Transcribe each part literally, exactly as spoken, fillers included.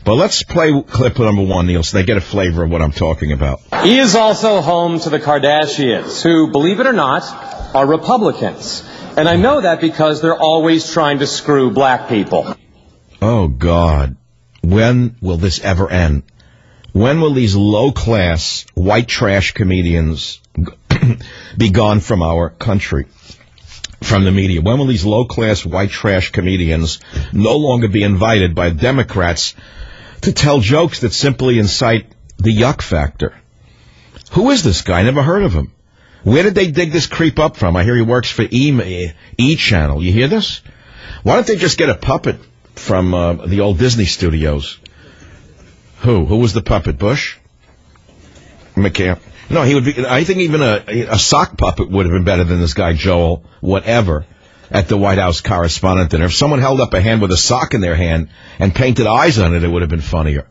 But let's play clip number one, Neil, so they get a flavor of what I'm talking about. He is also home to the Kardashians, who, believe it or not, are Republicans. And I know that because they're always trying to screw black people. Oh, God. When will this ever end? When will these low-class, white trash comedians be gone from our country, from the media? When will these low-class, white trash comedians no longer be invited by Democrats to tell jokes that simply incite the yuck factor? Who is this guy? I never heard of him. Where did they dig this creep up from? I hear he works for E! E Channel. You hear this? Why don't they just get a puppet from uh, the old Disney studios? Who? Who was the puppet? Bush? McCann? No, he would be. I think even a, a sock puppet would have been better than this guy, Joel, whatever, at the White House correspondent dinner. If someone held up a hand with a sock in their hand and painted eyes on it, it would have been funnier.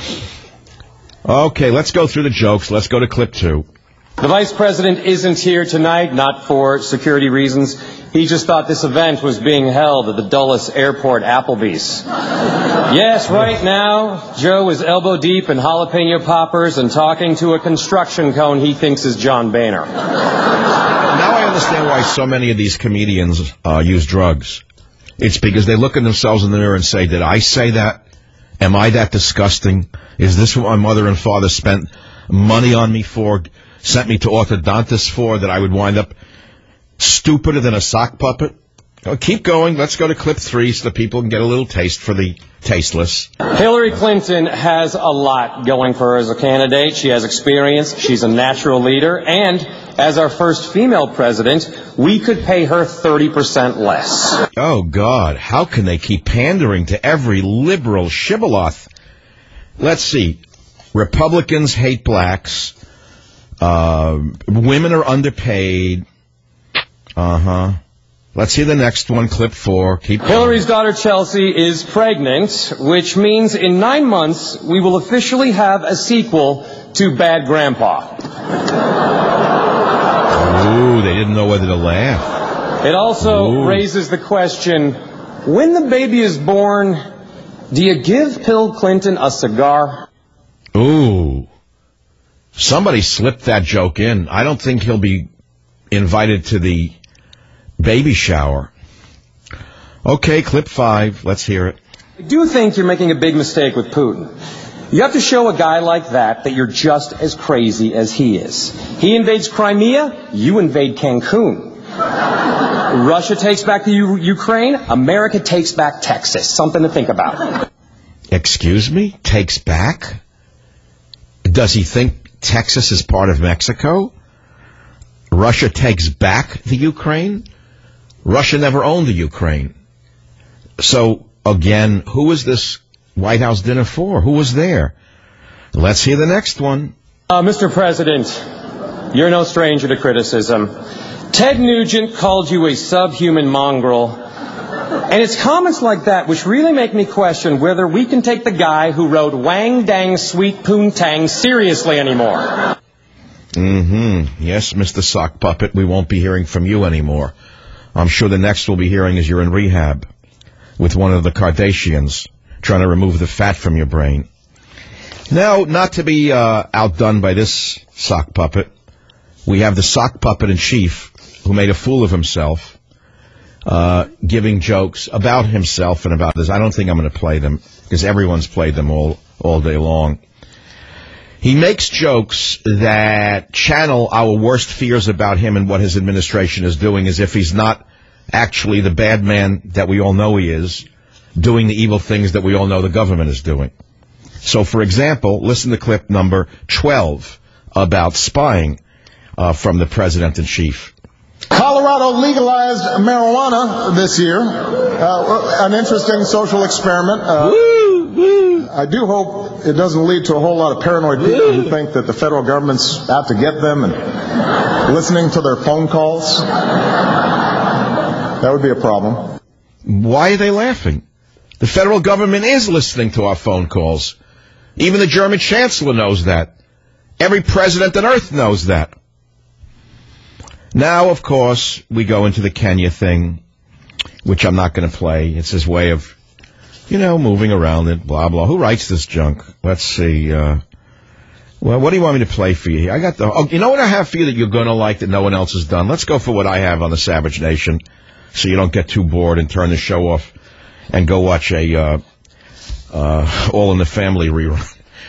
Okay, let's go through the jokes. Let's go to clip two. The Vice President isn't here tonight, not for security reasons. He just thought this event was being held at the Dulles Airport Applebee's. Yes, right now, Joe is elbow deep in jalapeno poppers and talking to a construction cone he thinks is John Boehner. Now I understand why so many of these comedians uh, use drugs. It's because they look at themselves in the mirror and say, did I say that? Am I that disgusting? Is this what my mother and father spent money on me for, sent me to orthodontists for, that I would wind up stupider than a sock puppet? Oh, keep going. Let's go to clip three so the people can get a little taste for the tasteless. Hillary Clinton has a lot going for her as a candidate. She has experience. She's a natural leader. And as our first female president, we could pay her thirty percent less. Oh, God. How can they keep pandering to every liberal shibboleth? Let's see. Republicans hate blacks. Uh, women are underpaid. Uh-huh. Let's see the next one, clip four. Keep going. Hillary's daughter Chelsea is pregnant, which means in nine months we will officially have a sequel to Bad Grandpa. Ooh, they didn't know whether to laugh. It also Ooh. raises the question, when the baby is born, do you give Bill Clinton a cigar? Ooh. Somebody slipped that joke in. I don't think he'll be invited to the baby shower. Okay, clip five. Let's hear it. I do think you're making a big mistake with Putin. You have to show a guy like that that you're just as crazy as he is. He invades Crimea, you invade Cancun. Russia takes back the U- Ukraine, America takes back Texas. Something to think about. Excuse me? Takes back? Does he think Texas is part of Mexico? Russia takes back the Ukraine? Russia never owned the Ukraine. So, again, who is this White House dinner for? Who was there? Let's hear the next one. Uh, Mister President, you're no stranger to criticism. Ted Nugent called you a subhuman mongrel. And it's comments like that which really make me question whether we can take the guy who wrote Wang Dang Sweet Poontang seriously anymore. Mm-hmm. Yes, Mister Sock Puppet, we won't be hearing from you anymore. I'm sure the next we'll be hearing is you're in rehab with one of the Kardashians trying to remove the fat from your brain. Now, not to be uh, outdone by this sock puppet, we have the sock puppet in chief who made a fool of himself, uh, giving jokes about himself and about this. I don't think I'm going to play them because everyone's played them all, all day long. He makes jokes that channel our worst fears about him and what his administration is doing, as if he's not actually the bad man that we all know he is, doing the evil things that we all know the government is doing. So, for example, listen to clip number twelve about spying uh, from the president-in-chief. Colorado legalized marijuana this year. Uh, an interesting social experiment. Uh, woo, woo. I do hope it doesn't lead to a whole lot of paranoid people woo. who think that the federal government's out to get them and listening to their phone calls. That would be a problem. Why are they laughing? The federal government is listening to our phone calls. Even the German chancellor knows that. Every president on earth knows that. Now, of course, we go into the Kenya thing, which I'm not going to play. It's his way of You know, moving around it, blah, blah. Who writes this junk? Let's see. Uh, well, what do you want me to play for you here? I got the... Oh, you know what I have for you that you're going to like that no one else has done? Let's go for what I have on the Savage Nation so you don't get too bored and turn the show off and go watch a uh, uh, All in the Family rerun.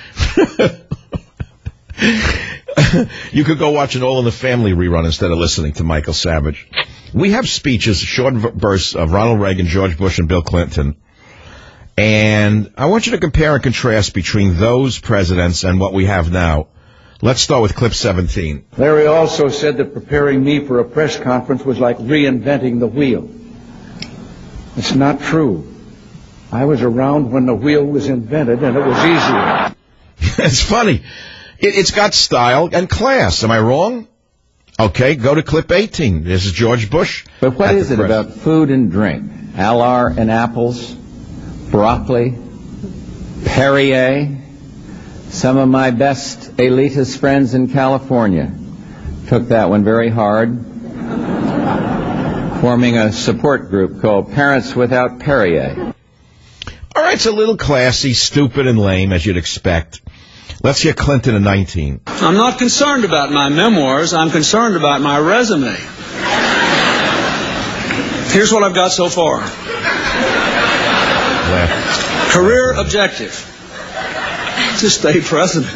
You could go watch an All in the Family rerun instead of listening to Michael Savage. We have speeches, short bursts of Ronald Reagan, George Bush, and Bill Clinton. And I want you to compare and contrast between those presidents and what we have now. Let's start with clip seventeen. Larry also said that preparing me for a press conference was like reinventing the wheel. It's not true. I was around when the wheel was invented, and it was easier. It's funny. It, it's got style and class. Am I wrong? Okay, go to clip eighteen. This is George Bush. But what is it about food and drink? Alar and apples, broccoli, Perrier. Some of my best elitist friends in California took that one very hard, forming a support group called Parents Without Perrier. All right, it's a little classy, stupid, and lame, as you'd expect. Let's hear Clinton in nineteen. I'm not concerned about my memoirs. I'm concerned about my resume. Here's what I've got so far. Left. Career objective. To stay president.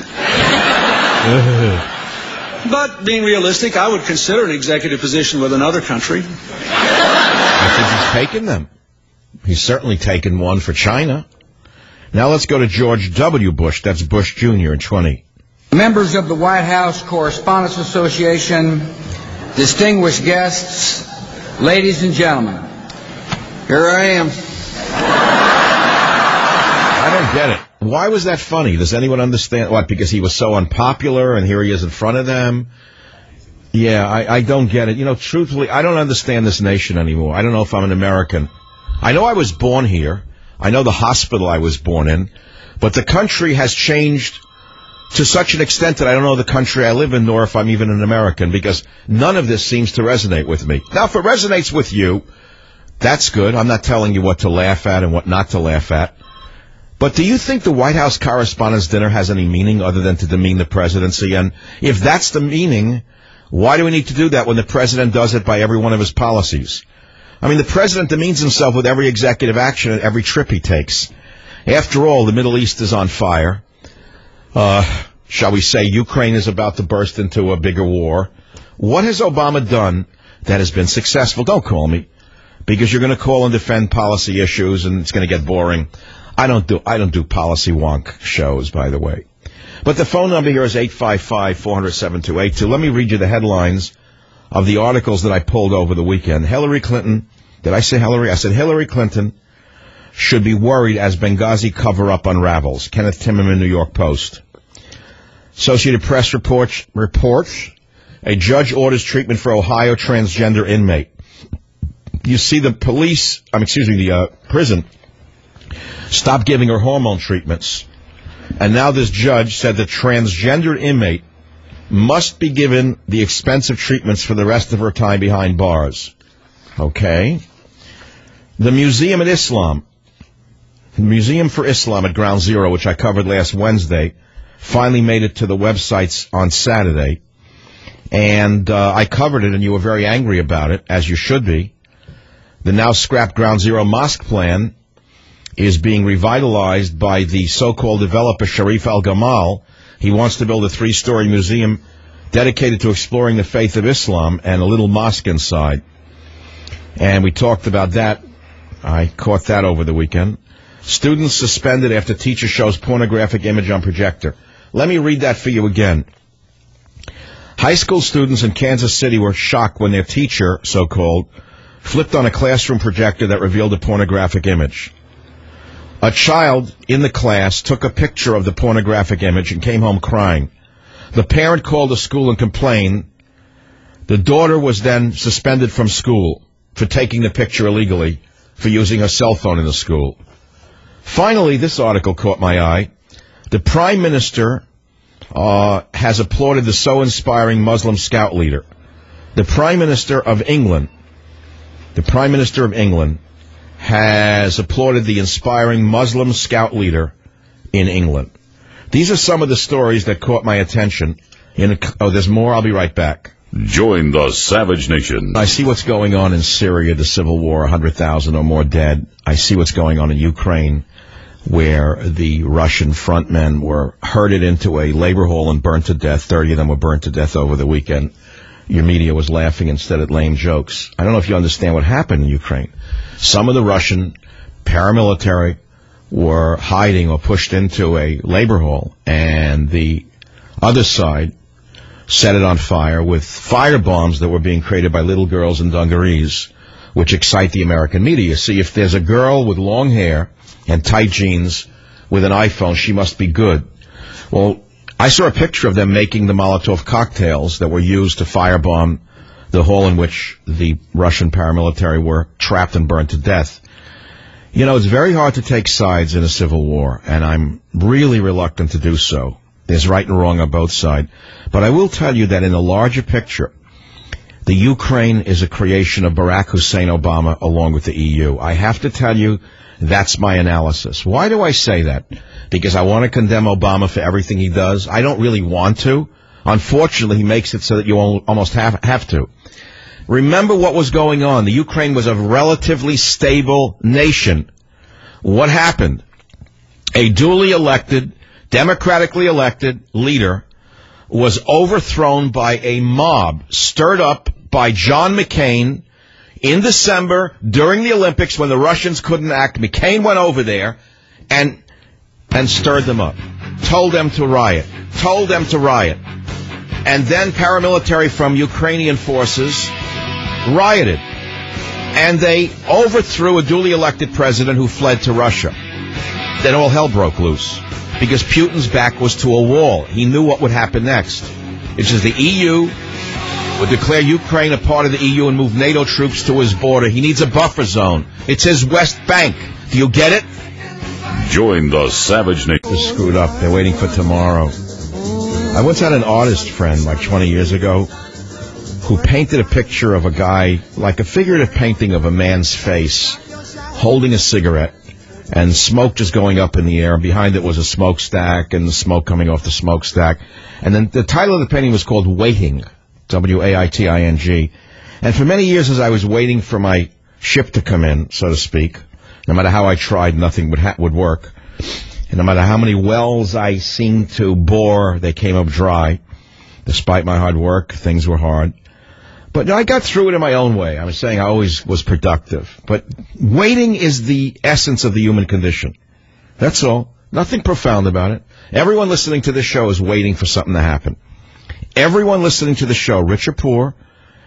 But being realistic, I would consider an executive position with another country. I think he's taken them. He's certainly taken one for China. Now let's go to George W. Bush. That's Bush Junior in twenty. Members of the White House Correspondents Association, distinguished guests, ladies and gentlemen, here I am. I don't get it. Why was that funny? Does anyone understand? What, because he was so unpopular and here he is in front of them? Yeah, I, I don't get it. You know, truthfully, I don't understand this nation anymore. I don't know if I'm an American. I know I was born here. I know the hospital I was born in. But the country has changed to such an extent that I don't know the country I live in, nor if I'm even an American, because none of this seems to resonate with me. Now, if it resonates with you, that's good. I'm not telling you what to laugh at and what not to laugh at. But do you think the White House Correspondents' Dinner has any meaning other than to demean the presidency? And if that's the meaning, why do we need to do that when the president does it by every one of his policies? I mean, the president demeans himself with every executive action and every trip he takes. After all, the Middle East is on fire. Uh, shall we say Ukraine is about to burst into a bigger war. What has Obama done that has been successful? Don't call me, because you're going to call and defend policy issues and it's going to get boring. I don't do I don't do policy wonk shows, by the way. But the phone number here is eight five five, four hundred, seven two eight two. Let me read you the headlines of the articles that I pulled over the weekend. Hillary Clinton, did I say Hillary? I said Hillary Clinton should be worried as Benghazi cover-up unravels. Kenneth Timmerman, New York Post. Associated Press reports, reports a judge orders treatment for Ohio transgender inmate. You see the police, um, excuse me, the uh, prison stopped giving her hormone treatments. And now this judge said the transgender inmate must be given the expensive treatments for the rest of her time behind bars. Okay. The Museum of Islam, the Museum for Islam at Ground Zero, which I covered last Wednesday, finally made it to the websites on Saturday. And uh, I covered it, and you were very angry about it, as you should be. The now scrapped Ground Zero mosque plan is being revitalized by the so-called developer Sharif Al-Gamal. He wants to build a three-story museum dedicated to exploring the faith of Islam and a little mosque inside. And we talked about that. I caught that over the weekend. Students suspended after teacher shows pornographic image on projector. Let me read that for you again. High school students in Kansas City were shocked when their teacher, so-called, flipped on a classroom projector that revealed a pornographic image. A child in the class took a picture of the pornographic image and came home crying. The parent called the school and complained. The daughter was then suspended from school for taking the picture illegally, for using her cell phone in the school. Finally, this article caught my eye. The Prime Minister uh, has applauded the so inspiring Muslim scout leader. The Prime Minister of England, the Prime Minister of England has applauded the inspiring Muslim scout leader in England. These are some of the stories that caught my attention. In a, oh, there's more. I'll be right back. Join the Savage Nation. I see what's going on in Syria, the civil war, one hundred thousand or more dead. I see what's going on in Ukraine, where the Russian frontmen were herded into a labor hall and burnt to death. thirty of them were burnt to death over the weekend. Your media was laughing instead at lame jokes. I don't know if you understand what happened in Ukraine. Some of the Russian paramilitary were hiding or pushed into a labor hall, and the other side set it on fire with fire bombs that were being created by little girls in dungarees, which excite the American media. See, if there's a girl with long hair and tight jeans with an iPhone, she must be good. Well, I saw a picture of them making the Molotov cocktails that were used to firebomb the hall in which the Russian paramilitary were trapped and burned to death. You know, it's very hard to take sides in a civil war, and I'm really reluctant to do so. There's right and wrong on both sides. But I will tell you that in the larger picture, the Ukraine is a creation of Barack Hussein Obama along with the E U. I have to tell you, that's my analysis. Why do I say that? Because I want to condemn Obama for everything he does. I don't really want to. Unfortunately, he makes it so that you almost have, have to. Remember what was going on. The Ukraine was a relatively stable nation. What happened? A duly elected, democratically elected leader was overthrown by a mob stirred up by John McCain in December during the Olympics when the Russians couldn't act. McCain went over there and and stirred them up, told them to riot, told them to riot. And then paramilitary from Ukrainian forces rioted. And they overthrew a duly elected president who fled to Russia. Then all hell broke loose because Putin's back was to a wall. He knew what would happen next. It's just the E U would declare Ukraine a part of the E U and move NATO troops to his border. He needs a buffer zone. It's his West Bank. Do you get it? Join the Savage Nation. They're screwed up. They're waiting for tomorrow. I once had an artist friend like twenty years ago who painted a picture of a guy, like a figurative painting of a man's face, holding a cigarette, and smoke just going up in the air. Behind it was a smokestack, and the smoke coming off the smokestack. And then the title of the painting was called Waiting, W A I T I N G. And for many years as I was waiting for my ship to come in, so to speak, no matter how I tried, nothing would ha- would work. And no matter how many wells I seemed to bore, they came up dry. Despite my hard work, things were hard. But I got through it in my own way. I was saying I always was productive. But waiting is the essence of the human condition. That's all. Nothing profound about it. Everyone listening to this show is waiting for something to happen. Everyone listening to the show, rich or poor,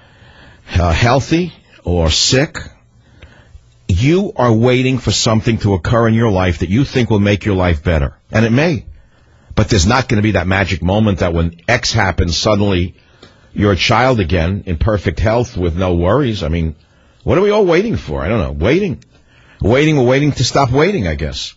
uh, healthy or sick, you are waiting for something to occur in your life that you think will make your life better. And it may. But there's not going to be that magic moment that when X happens, suddenly you're a child again in perfect health with no worries. I mean, what are we all waiting for? I don't know. Waiting. Waiting or waiting to stop waiting, I guess.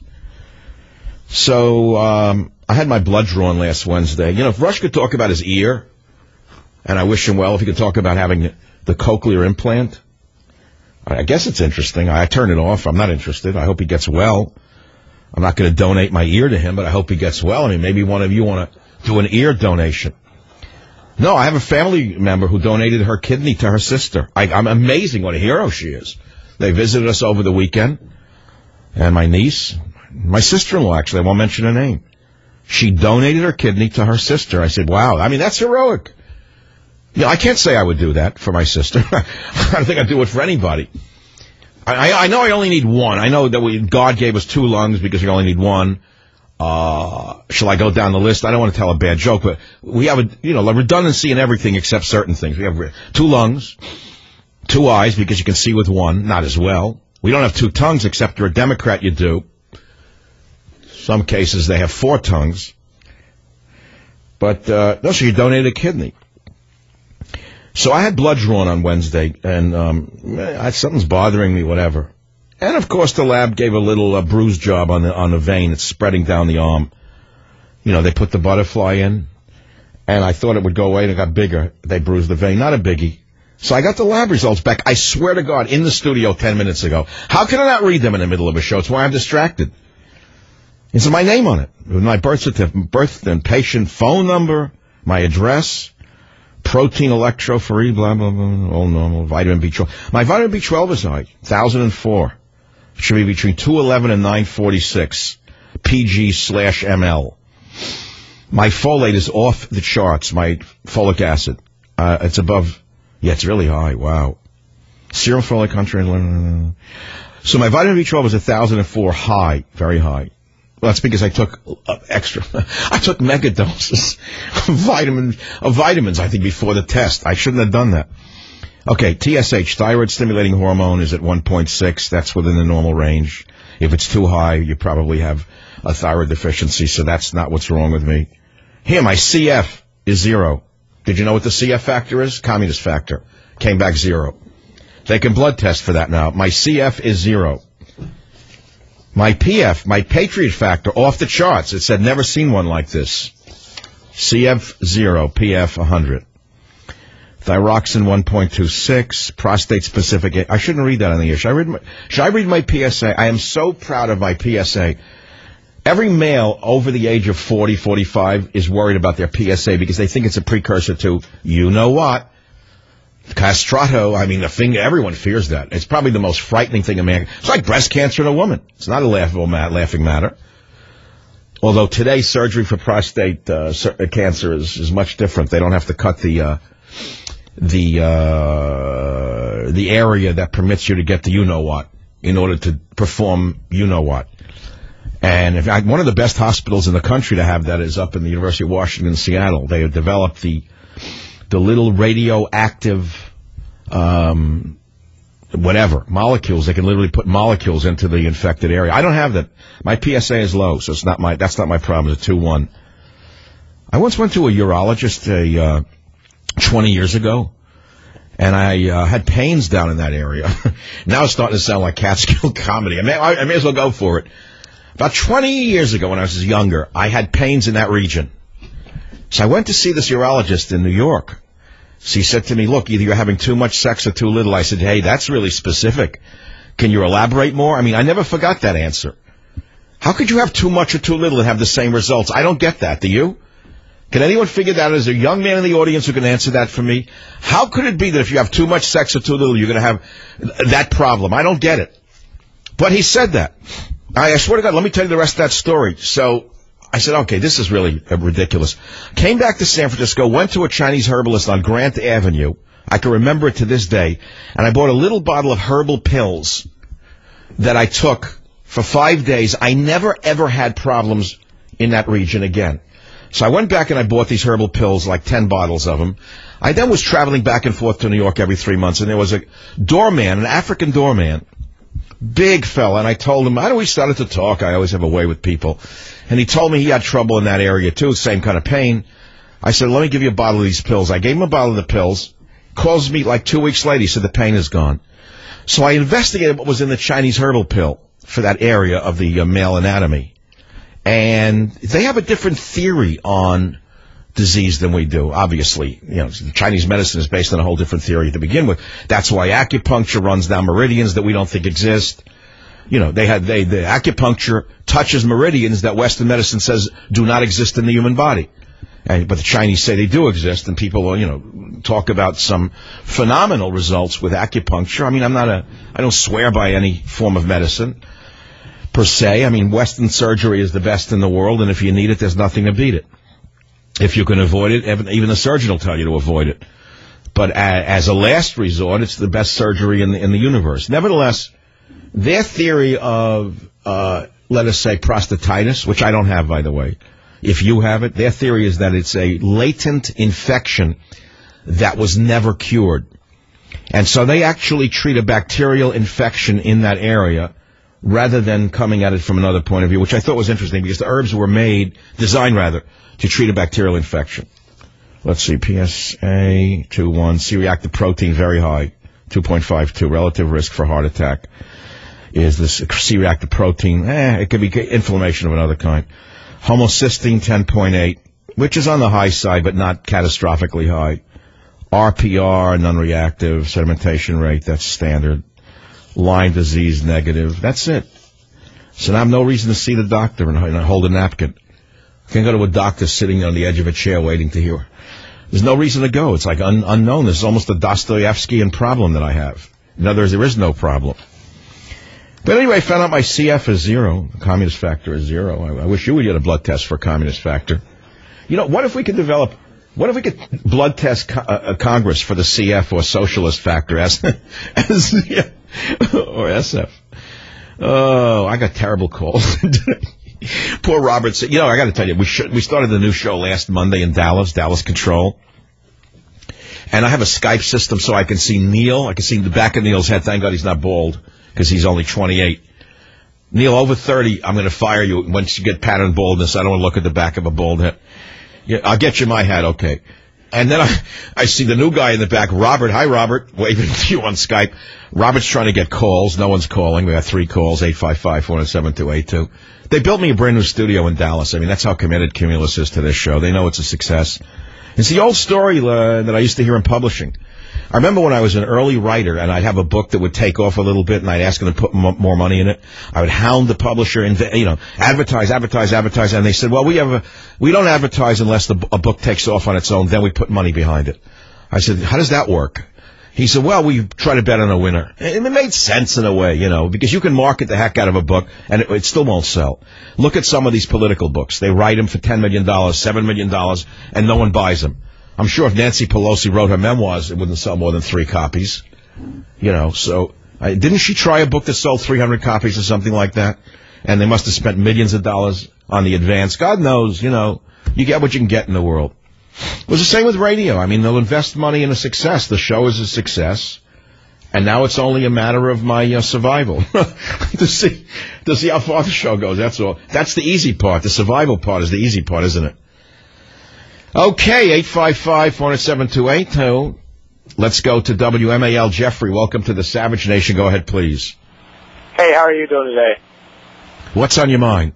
So, um, I had my blood drawn last Wednesday. You know, if Rush could talk about his ear, and I wish him well, if he could talk about having the cochlear implant, I guess it's interesting. I turn it off. I'm not interested. I hope he gets well. I'm not going to donate my ear to him, but I hope he gets well. I mean, maybe one of you want to do an ear donation. No, I have a family member who donated her kidney to her sister. I, I'm amazing what a hero she is. They visited us over the weekend, and my niece, my sister-in-law, actually, I won't mention her name. She donated her kidney to her sister. I said, wow, I mean, that's heroic. Yeah, I can't say I would do that for my sister. I don't think I'd do it for anybody. I, I know I only need one. I know that we, God gave us two lungs because we only need one. Uh, shall I go down the list? I don't want to tell a bad joke, but we have a, you know, a redundancy in everything except certain things. We have two lungs, two eyes because you can see with one, not as well. We don't have two tongues except you're a Democrat, you do. Some cases they have four tongues. But, uh, no, so you donated a kidney. So I had blood drawn on Wednesday, and um, I, something's bothering me, whatever. And, of course, the lab gave a little uh, bruise job on the on the vein. It's spreading down the arm. You know, they put the butterfly in, and I thought it would go away, and it got bigger. They bruised the vein. Not a biggie. So I got the lab results back, I swear to God, in the studio ten minutes ago. How can I not read them in the middle of a show? It's why I'm distracted. It's my name on it, with my birth certificate, birth and patient phone number, my address, protein electrophoresis, blah, blah, blah, all normal, vitamin B twelve. My vitamin B twelve is high, one thousand four. It should be between two eleven and nine forty-six, P G slash M L. My folate is off the charts, my folic acid. Uh, it's above, yeah, it's really high, wow. Serum folic content. So my vitamin B twelve is one thousand four high, very high. Well, that's because I took uh, extra. I took mega doses of, vitamin, of vitamins, I think, before the test. I shouldn't have done that. Okay, T S H, thyroid-stimulating hormone, is at one point six. That's within the normal range. If it's too high, you probably have a thyroid deficiency, so that's not what's wrong with me. Here, my C F is zero. Did you know what the C F factor is? Communist factor. Came back zero. They can blood test for that now. My C F is zero. My P F, my Patriot factor, off the charts. It said, never seen one like this. C F zero, P F one hundred. Thyroxine one point two six, prostate-specific. I shouldn't read that on the air. Should I read my, should I read my P S A? I am so proud of my P S A. Every male over the age of forty, forty-five is worried about their P S A because they think it's a precursor to, you know what? Castrato, I mean, the thing, everyone fears that. It's probably the most frightening thing a man, it's like breast cancer in a woman. It's not a laughable, laughing matter. Although today, surgery for prostate uh, cancer is, is much different. They don't have to cut the, uh, the, uh, the area that permits you to get the you-know-what in order to perform you-know-what. And if I, one of the best hospitals in the country to have that is up in the University of Washington, Seattle. They have developed the, the little radioactive, um, whatever, molecules. They can literally put molecules into the infected area. I don't have that. My P S A is low, so it's not my, that's not my problem. It's a two one. I once went to a urologist, a, uh, twenty years ago, and I, uh, had pains down in that area. Now it's starting to sound like Catskill comedy. I may, I may as well go for it. About twenty years ago, when I was younger, I had pains in that region. So I went to see this urologist in New York. So he said to me, look, either you're having too much sex or too little. I said, hey, that's really specific. Can you elaborate more? I mean, I never forgot that answer. How could you have too much or too little and have the same results? I don't get that. Do you? Can anyone figure that out? Is there a young man in the audience who can answer that for me? How could it be that if you have too much sex or too little, you're going to have that problem? I don't get it. But he said that. I swear to God, let me tell you the rest of that story. So I said, okay, this is really ridiculous. Came back to San Francisco, went to a Chinese herbalist on Grant Avenue. I can remember it to this day. And I bought a little bottle of herbal pills that I took for five days. I never, ever had problems in that region again. So I went back and I bought these herbal pills, like ten bottles of them. I then was traveling back and forth to New York every three months, and there was a doorman, an African doorman, big fella, and I told him, I know we started to talk. I always have a way with people. And he told me he had trouble in that area, too, same kind of pain. I said, let me give you a bottle of these pills. I gave him a bottle of the pills. Calls me like two weeks later. He said, the pain is gone. So I investigated what was in the Chinese herbal pill for that area of the uh, male anatomy. And they have a different theory on disease than we do, obviously. You know, Chinese medicine is based on a whole different theory to begin with. That's why acupuncture runs down meridians that we don't think exist. You know, they had, they, the acupuncture touches meridians that Western medicine says do not exist in the human body. And, but the Chinese say they do exist, and people, you know, talk about some phenomenal results with acupuncture. I mean, I'm not a, I don't swear by any form of medicine per se. I mean, Western surgery is the best in the world, and if you need it, there's nothing to beat it. If you can avoid it, even the surgeon will tell you to avoid it. But as a last resort, it's the best surgery in the, in the universe. Nevertheless, their theory of, uh, let us say, prostatitis, which I don't have, by the way, if you have it, their theory is that it's a latent infection that was never cured. And so they actually treat a bacterial infection in that area rather than coming at it from another point of view, which I thought was interesting because the herbs were made, designed rather, to treat a bacterial infection. Let's see, P S A two one, C-reactive protein very high, two point five two, relative risk for heart attack. Is this C-reactive protein? Eh, it could be inflammation of another kind. Homocysteine ten point eight, which is on the high side, but not catastrophically high. R P R, non-reactive, sedimentation rate, that's standard. Lyme disease, negative. That's it. So now I have no reason to see the doctor and, and hold a napkin. I can't go to a doctor sitting on the edge of a chair waiting to hear. There's no reason to go. It's like un- unknown. This is almost a Dostoevskian problem that I have. In other words, there is no problem. But anyway, I found out my C F is zero. The communist factor is zero. I, I wish you would get a blood test for communist factor. You know, what if we could develop, what if we could blood test co- uh, Congress for the C F or socialist factor as, as yeah, or S F? Oh, I got terrible calls. Poor Robert said, you know, I got to tell you, we sh- we started the new show last Monday in Dallas, Dallas Control. And I have a Skype system so I can see Neil. I can see the back of Neil's head. Thank God he's not bald because he's only twenty-eight. Neil, over thirty, I'm going to fire you once you get pattern baldness. I don't want to look at the back of a bald head. Yeah, I'll get you my hat, okay. And then I, I see the new guy in the back, Robert. Hi, Robert, waving to you on Skype. Robert's trying to get calls. No one's calling. We got three calls, eight five five, four seven two eight two. They built me a brand new studio in Dallas. I mean, that's how committed Cumulus is to this show. They know it's a success. It's the old story uh, that I used to hear in publishing. I remember when I was an early writer and I'd have a book that would take off a little bit and I'd ask them to put m- more money in it. I would hound the publisher and, you know, advertise, advertise, advertise. And they said, well, we have a, we don't advertise unless the, a book takes off on its own. Then we put money behind it. I said, how does that work? He said, well, we try to bet on a winner. And it made sense in a way, you know, because you can market the heck out of a book and it, it still won't sell. Look at some of these political books. They write them for ten million dollars, seven million dollars, and no one buys them. I'm sure if Nancy Pelosi wrote her memoirs, it wouldn't sell more than three copies. You know, so I, didn't she try a book that sold three hundred copies or something like that? And they must have spent millions of dollars on the advance. God knows, you know, you get what you can get in the world. It was the same with radio. I mean, they'll invest money in a success. The show is a success. And now it's only a matter of my uh, survival. to see to see how far the show goes, that's all. That's the easy part. The survival part is the easy part, isn't it? Okay, eight five five, four seven two eight two. Let's go to W M A L. Jeffrey, welcome to the Savage Nation. Go ahead, please. Hey, how are you doing today? What's on your mind?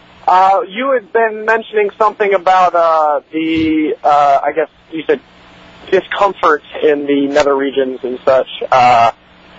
Uh, you had been mentioning something about uh, the, uh, I guess you said, discomfort in the nether regions and such, uh,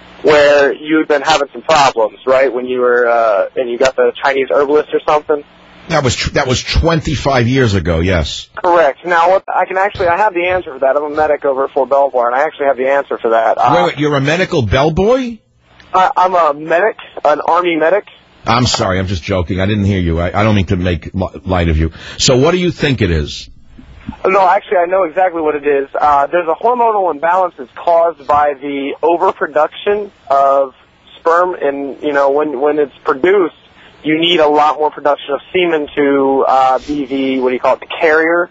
where you had been having some problems, right, when you were, uh, and you got the Chinese herbalist or something? That was tr- that was twenty-five years ago, yes. Correct. Now, what, I can actually, I have the answer for that. I'm a medic over at Fort Belvoir, and I actually have the answer for that. Uh, wait, wait, you're a medical bellboy? I, I'm a medic, an Army medic. I'm sorry, I'm just joking. I didn't hear you. I, I don't mean to make light of you. So what do you think it is? No, actually, I know exactly what it is. Uh, there's a hormonal imbalance that's caused by the overproduction of sperm, and, you know, when, when it's produced, you need a lot more production of semen to uh, be the, what do you call it, the carrier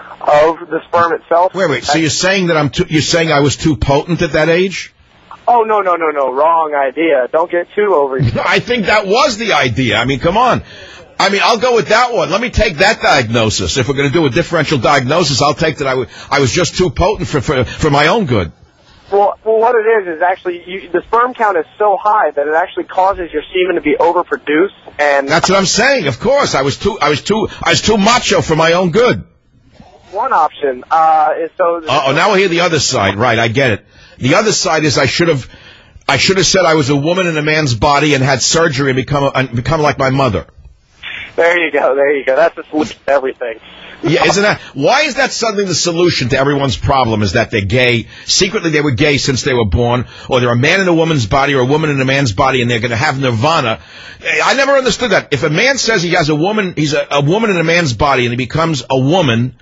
of the sperm itself. Wait, wait, so you're saying that I'm too, you're saying I was too potent at that age? Oh, no, no, no, no, wrong idea. Don't get too over yourself. I think that was the idea. I mean, come on. I mean, I'll go with that one. Let me take that diagnosis. If we're going to do a differential diagnosis, I'll take that I, w- I was just too potent for, for, for my own good. Well, well, what it is is actually you, the sperm count is so high that it actually causes your semen to be overproduced, and that's what I'm saying. Of course, I was too, I was too, I was too macho for my own good. One option uh, is so. Oh, now I hear the other side. Right, I get it. The other side is I should have, I should have said I was a woman in a man's body and had surgery and become a, and become like my mother. There you go. There you go. That's the solution to everything. Yeah, isn't that? Why is that suddenly the solution to everyone's problem? Is that they're gay? Secretly, they were gay since they were born, or they're a man in a woman's body, or a woman in a man's body, and they're going to have nirvana. I never understood that. If a man says he has a woman, he's a, a woman in a man's body, and he becomes a woman,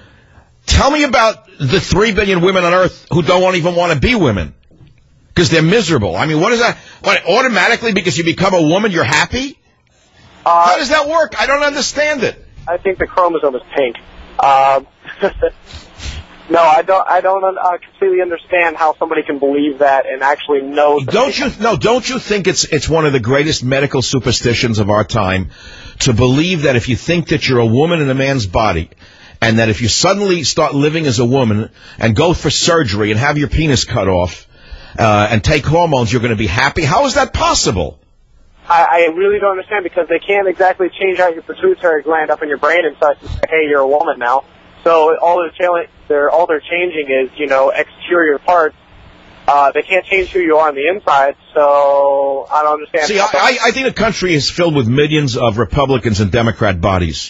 tell me about the three billion women on Earth who don't even want to be women because they're miserable. I mean, what is that? What, automatically, because you become a woman, you're happy? Uh, How does that work? I don't understand it. I think the chromosome is pink. Um, no, I don't. I don't uh, completely understand how somebody can believe that and actually know. That don't you? No, don't you think it's it's one of the greatest medical superstitions of our time to believe that if you think that you're a woman in a man's body, and that if you suddenly start living as a woman and go for surgery and have your penis cut off uh, and take hormones, you're going to be happy? How is that possible? I, I really don't understand because they can't exactly change out your pituitary gland up in your brain and such and say, hey, you're a woman now. So all they're, cha- they're all they're changing is, you know, exterior parts. Uh, they can't change who you are on the inside, so I don't understand. See, I, I think the country is filled with millions of Republicans and Democrat bodies.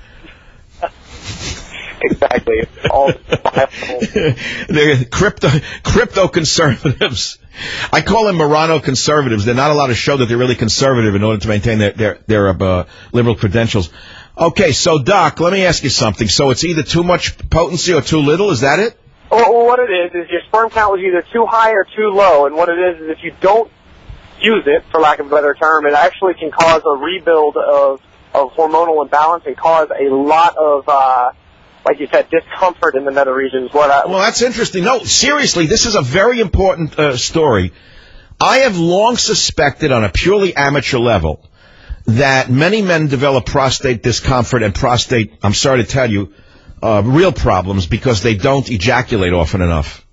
Exactly. All They're crypto, crypto conservatives. I call them Morano conservatives. They're not allowed to show that they're really conservative in order to maintain their, their, their uh, liberal credentials. Okay, so, Doc, let me ask you something. So it's either too much potency or too little, is that it? Well, what it is, is your sperm count was either too high or too low, and what it is is if you don't use it, for lack of a better term, it actually can cause a rebuild of, of hormonal imbalance and cause a lot of, uh, like you said, discomfort in the nether regions. What I, well, that's interesting. No, seriously, this is a very important uh, story. I have long suspected on a purely amateur level that many men develop prostate discomfort and prostate, I'm sorry to tell you, Uh, real problems because they don't ejaculate often enough.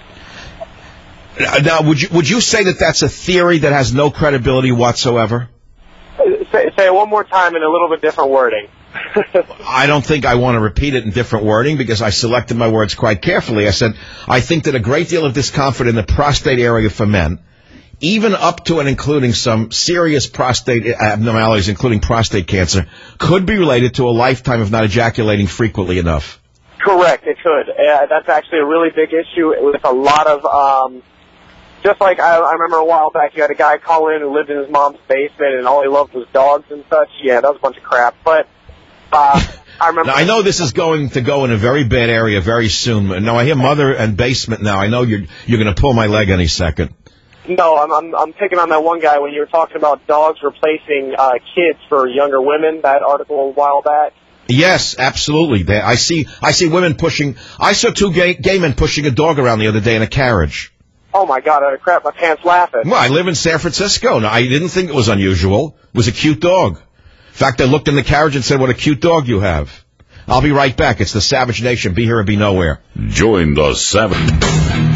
Now, would you would you say that that's a theory that has no credibility whatsoever? Say, say it one more time in a little bit different wording. I don't think I want to repeat it in different wording because I selected my words quite carefully. I said, I think that a great deal of discomfort in the prostate area for men, even up to and including some serious prostate abnormalities, including prostate cancer, could be related to a lifetime of not ejaculating frequently enough. Correct, it could. Uh, that's actually a really big issue with a lot of, um, just like I, I remember a while back, you had a guy call in who lived in his mom's basement and all he loved was dogs and such. Yeah, that was a bunch of crap. But uh, I remember... Now, I know this is going to go in a very bad area very soon. Now, I hear mother and basement now. I know you're, you're going to pull my leg any second. No, I'm, I'm I'm picking on that one guy when you were talking about dogs replacing uh, kids for younger women. That article a while back. Yes, absolutely. They, I see I see women pushing. I saw two gay, gay men pushing a dog around the other day in a carriage. Oh my God! I crap my pants laughing. Well, I live in San Francisco. Now, I didn't think it was unusual. It was a cute dog. In fact, I looked in the carriage and said, "What a cute dog you have." I'll be right back. It's the Savage Nation. Be here or be nowhere. Join the Savage.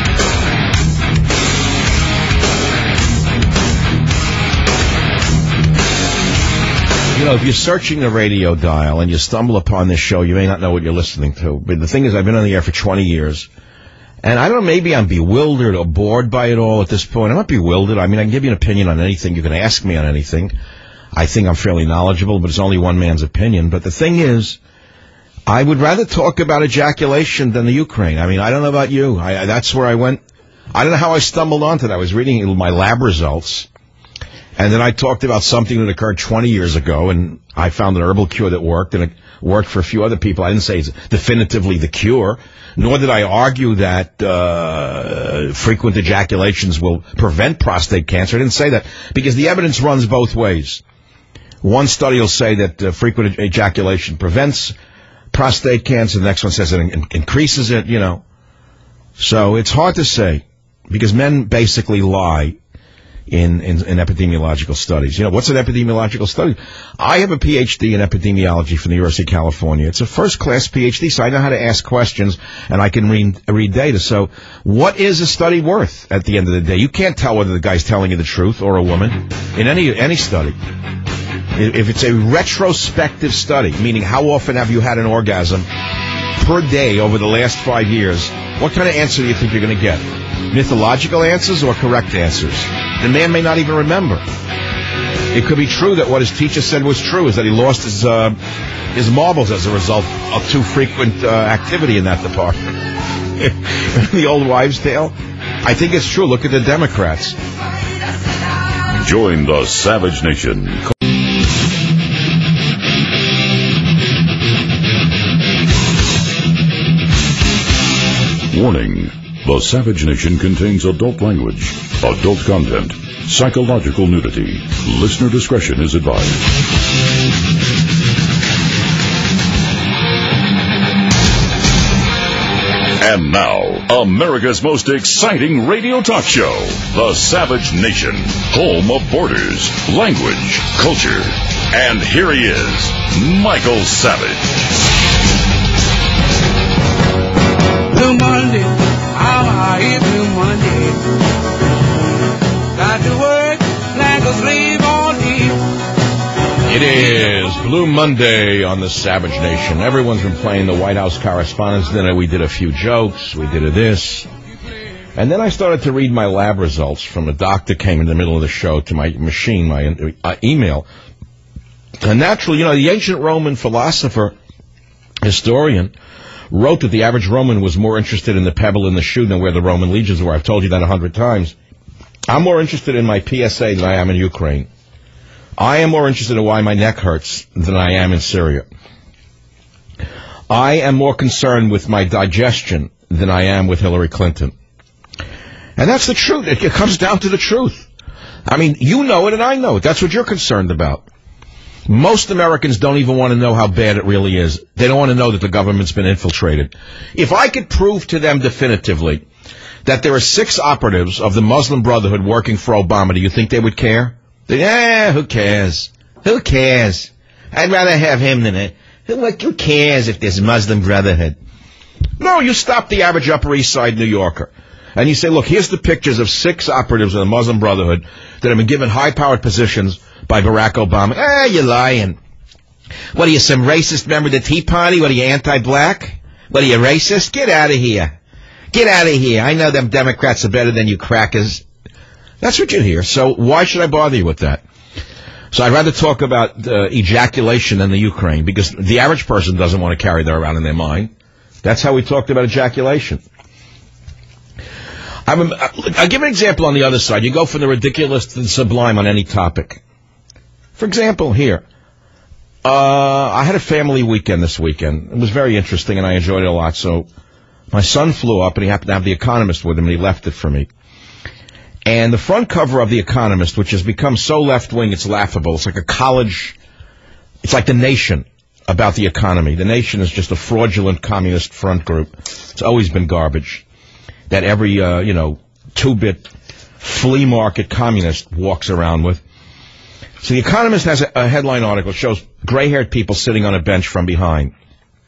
You know, if you're searching the radio dial and you stumble upon this show, you may not know what you're listening to. But the thing is, I've been on the air for twenty years. And I don't know, maybe I'm bewildered or bored by it all at this point. I'm not bewildered. I mean, I can give you an opinion on anything. You can ask me on anything. I think I'm fairly knowledgeable, but it's only one man's opinion. But the thing is, I would rather talk about ejaculation than the Ukraine. I mean, I don't know about you. I, I, that's where I went. I don't know how I stumbled onto that. I was reading my lab results. And then I talked about something that occurred twenty years ago, and I found an herbal cure that worked, and it worked for a few other people. I didn't say it's definitively the cure, nor did I argue that uh frequent ejaculations will prevent prostate cancer. I didn't say that, because the evidence runs both ways. One study will say that uh, frequent ejaculation prevents prostate cancer. The next one says it in- increases it, you know. So it's hard to say, because men basically lie. In, in, in epidemiological studies. You know, what's an epidemiological study? I have a P H D in epidemiology from the University of California. It's a first-class P H D, so I know how to ask questions, and I can read, read data. So what is a study worth at the end of the day? You can't tell whether the guy's telling you the truth or a woman in any any study. If it's a retrospective study, meaning how often have you had an orgasm per day over the last five years, what kind of answer do you think you're going to get? Mythological answers or correct answers? The man may not even remember. It could be true that what his teacher said was true, is that he lost his uh, his marbles as a result of too frequent uh, activity in that department. The old wives' tale? I think it's true. Look at the Democrats. Join the Savage Nation. Warning. The Savage Nation contains adult language, adult content, psychological nudity. Listener discretion is advised. And now, America's most exciting radio talk show, The Savage Nation, home of borders, language, culture. And here he is, Michael Savage. Blue Monday. How are you, Blue Monday? Got to work like a slave all day. It is Blue Monday on the Savage Nation. Everyone's been playing the White House Correspondents' Dinner. We did a few jokes. We did a this. And then I started to read my lab results from a doctor came in the middle of the show to my machine, my uh, email. And naturally, you know, the ancient Roman philosopher, historian, wrote that the average Roman was more interested in the pebble in the shoe than where the Roman legions were. I've told you that a hundred times. I'm more interested in my P S A than I am in Ukraine. I am more interested in why my neck hurts than I am in Syria. I am more concerned with my digestion than I am with Hillary Clinton. And that's the truth. It comes down to the truth. I mean, you know it and I know it. That's what you're concerned about. Most Americans don't even want to know how bad it really is. They don't want to know that the government's been infiltrated. If I could prove to them definitively that there are six operatives of the Muslim Brotherhood working for Obama, do you think they would care? Yeah, who cares? Who cares? I'd rather have him than it. Who cares if there's Muslim Brotherhood? No, you stop the average Upper East Side New Yorker. And you say, look, here's the pictures of six operatives of the Muslim Brotherhood that have been given high-powered positions by Barack Obama. Ah, you're lying. What are you, some racist member of the Tea Party? What are you, anti-black? What are you, racist? Get out of here. Get out of here. I know them Democrats are better than you crackers. That's what you hear. So why should I bother you with that? So I'd rather talk about uh, ejaculation than the Ukraine, because the average person doesn't want to carry that around in their mind. That's how we talked about ejaculation. I'm a, I'll give an example on the other side. You go from the ridiculous to the sublime on any topic. For example, here. Uh, I had a family weekend this weekend. It was very interesting, and I enjoyed it a lot. So my son flew up, and he happened to have The Economist with him, and he left it for me. And the front cover of The Economist, which has become so left-wing, it's laughable. It's like a college, it's like The Nation about the economy. The Nation is just a fraudulent communist front group. It's always been garbage that every, uh, you know, two-bit flea market communist walks around with. So The Economist has a, a headline article that shows gray-haired people sitting on a bench from behind.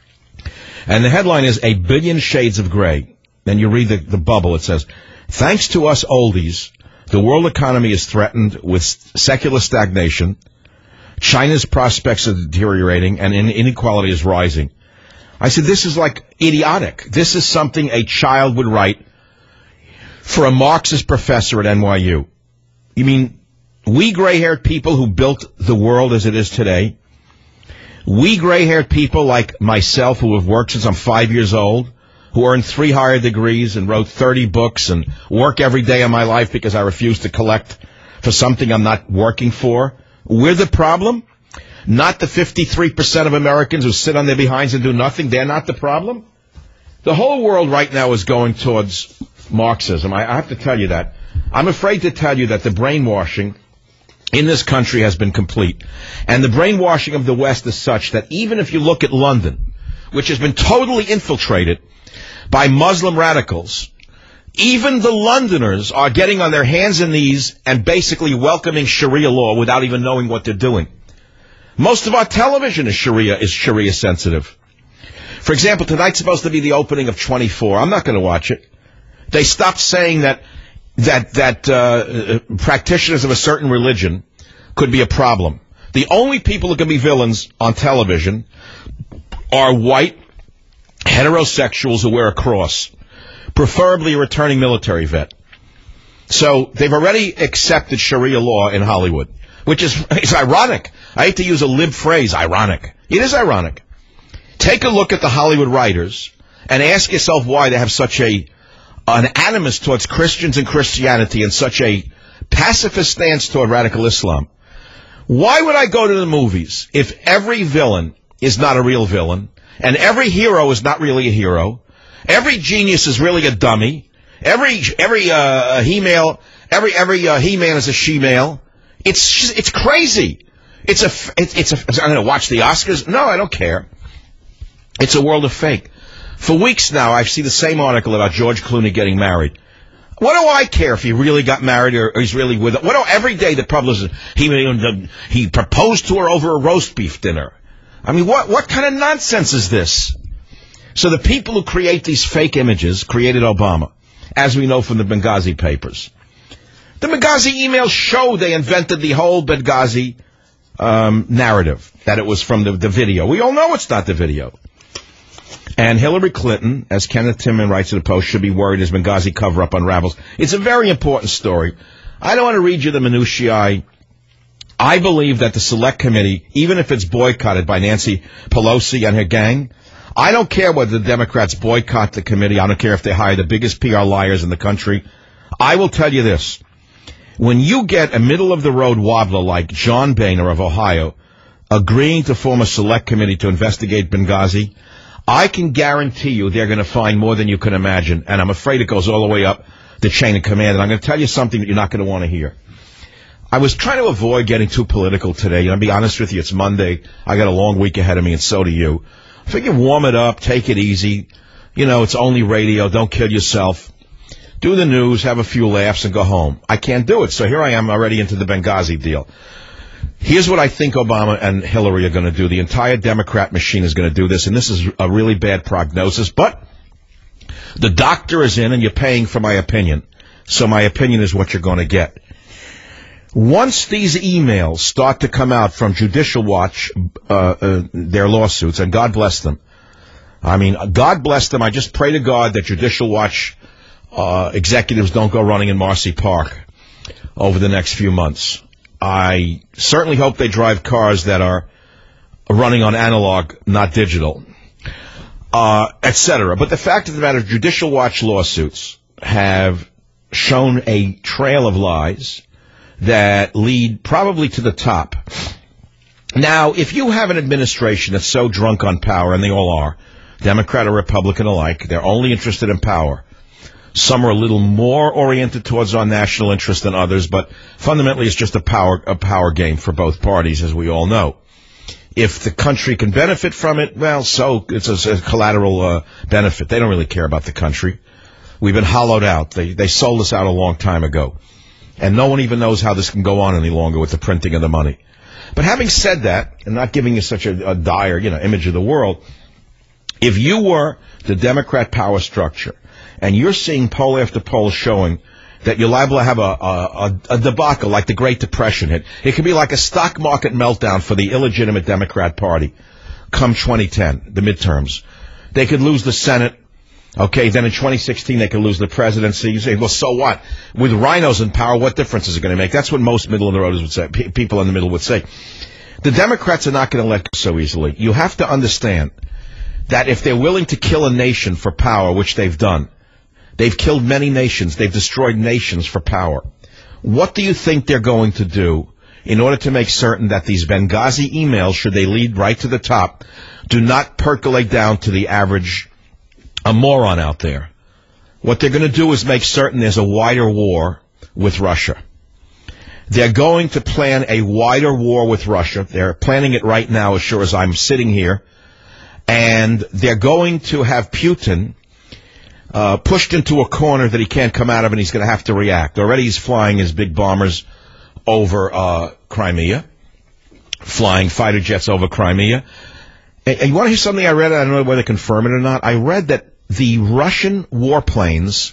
And the headline is A Billion Shades of Gray. Then you read the, the bubble. It says, thanks to us oldies, the world economy is threatened with secular stagnation, China's prospects are deteriorating, and inequality is rising. I said, this is like idiotic. This is something a child would write for a Marxist professor at N Y U. You mean, we gray-haired people who built the world as it is today, we gray-haired people like myself who have worked since I'm five years old, who earned three higher degrees and wrote thirty books and work every day of my life because I refuse to collect for something I'm not working for. We're the problem, not the fifty-three percent of Americans who sit on their behinds and do nothing. They're not the problem. The whole world right now is going towards Marxism. I, I have to tell you that. I'm afraid to tell you that the brainwashing in this country has been complete. And the brainwashing of the West is such that even if you look at London, which has been totally infiltrated by Muslim radicals, even the Londoners are getting on their hands and knees and basically welcoming Sharia law without even knowing what they're doing. Most of our television is Sharia, is Sharia sensitive. For example, tonight's supposed to be the opening of twenty-four. I'm not going to watch it. They stopped saying that that that uh, practitioners of a certain religion could be a problem. The only people who can be villains on television are white heterosexuals who wear a cross, preferably a returning military vet. So they've already accepted Sharia law in Hollywood, which is it's ironic. I hate to use a lib phrase, ironic. It is ironic. Take a look at the Hollywood writers and ask yourself why they have such a an animus towards Christians and Christianity and such a pacifist stance toward radical Islam. Why would I go to the movies if every villain is not a real villain and every hero is not really a hero? Every genius is really a dummy. Every every uh, he-male, every every uh, he-man is a she-male. It's it's crazy. It's a it's, it's a. I'm going to watch the Oscars. No, I don't care. It's a world of fake. For weeks now, I've seen the same article about George Clooney getting married. What do I care if he really got married or, or he's really with her? What do, every day the publicist, he, he proposed to her over a roast beef dinner. I mean, what, what kind of nonsense is this? So the people who create these fake images created Obama, as we know from the Benghazi papers. The Benghazi emails show they invented the whole Benghazi um, narrative, that it was from the, the video. We all know it's not the video. And Hillary Clinton, as Kenneth Timmon writes in the Post, should be worried as Benghazi cover-up unravels. It's a very important story. I don't want to read you the minutiae. I believe that the Select Committee, even if it's boycotted by Nancy Pelosi and her gang, I don't care whether the Democrats boycott the committee. I don't care if they hire the biggest P R liars in the country. I will tell you this. When you get a middle-of-the-road wobbler like John Boehner of Ohio agreeing to form a Select Committee to investigate Benghazi, I can guarantee you they're going to find more than you can imagine, and I'm afraid it goes all the way up the chain of command. And I'm going to tell you something that you're not going to want to hear. I was trying to avoid getting too political today, and I'll be honest with you, it's Monday. I got a long week ahead of me, and so do you. I figure warm it up, take it easy. You know, it's only radio, don't kill yourself. Do the news, have a few laughs, and go home. I can't do it, so here I am already into the Benghazi deal. Here's what I think Obama and Hillary are going to do. The entire Democrat machine is going to do this, and this is a really bad prognosis, but the doctor is in, and you're paying for my opinion, so my opinion is what you're going to get. Once these emails start to come out from Judicial Watch, uh, uh, their lawsuits, and God bless them. I mean, God bless them. I just pray to God that Judicial Watch uh, executives don't go running in Marcy Park over the next few months. I certainly hope they drive cars that are running on analog, not digital, uh, et cetera. But the fact of the matter, Judicial Watch lawsuits have shown a trail of lies that lead probably to the top. Now, if you have an administration that's so drunk on power, and they all are, Democrat or Republican alike, they're only interested in power. Some are a little more oriented towards our national interest than others, but fundamentally it's just a power a power game for both parties, as we all know. If the country can benefit from it, well, so it's a, a collateral uh, benefit. They don't really care about the country. We've been hollowed out. They they sold us out a long time ago. And no one even knows how this can go on any longer with the printing of the money. But having said that, and not giving you such a, a dire, you know, image of the world, if you were the Democrat power structure, and you're seeing poll after poll showing that you're liable to have a, a, a debacle like the Great Depression hit, it could be like a stock market meltdown for the illegitimate Democrat Party come twenty ten, the midterms. They could lose the Senate. Okay, then in twenty sixteen they could lose the presidency. You say, well, so what? With rhinos in power, what difference is it going to make? That's what most middle-of-the-roaders would say, P- people in the middle would say. The Democrats are not going to let go so easily. You have to understand that if they're willing to kill a nation for power, which they've done, they've killed many nations, they've destroyed nations for power. What do you think they're going to do in order to make certain that these Benghazi emails, should they lead right to the top, do not percolate down to the average a moron out there? What they're going to do is make certain there's a wider war with Russia. They're going to plan a wider war with Russia. They're planning it right now, as sure as I'm sitting here. And they're going to have Putin uh, pushed into a corner that he can't come out of, and he's going to have to react. Already he's flying his big bombers over uh, Crimea, flying fighter jets over Crimea. And, and you want to hear something I read? I don't know whether to confirm it or not. I read that the Russian warplanes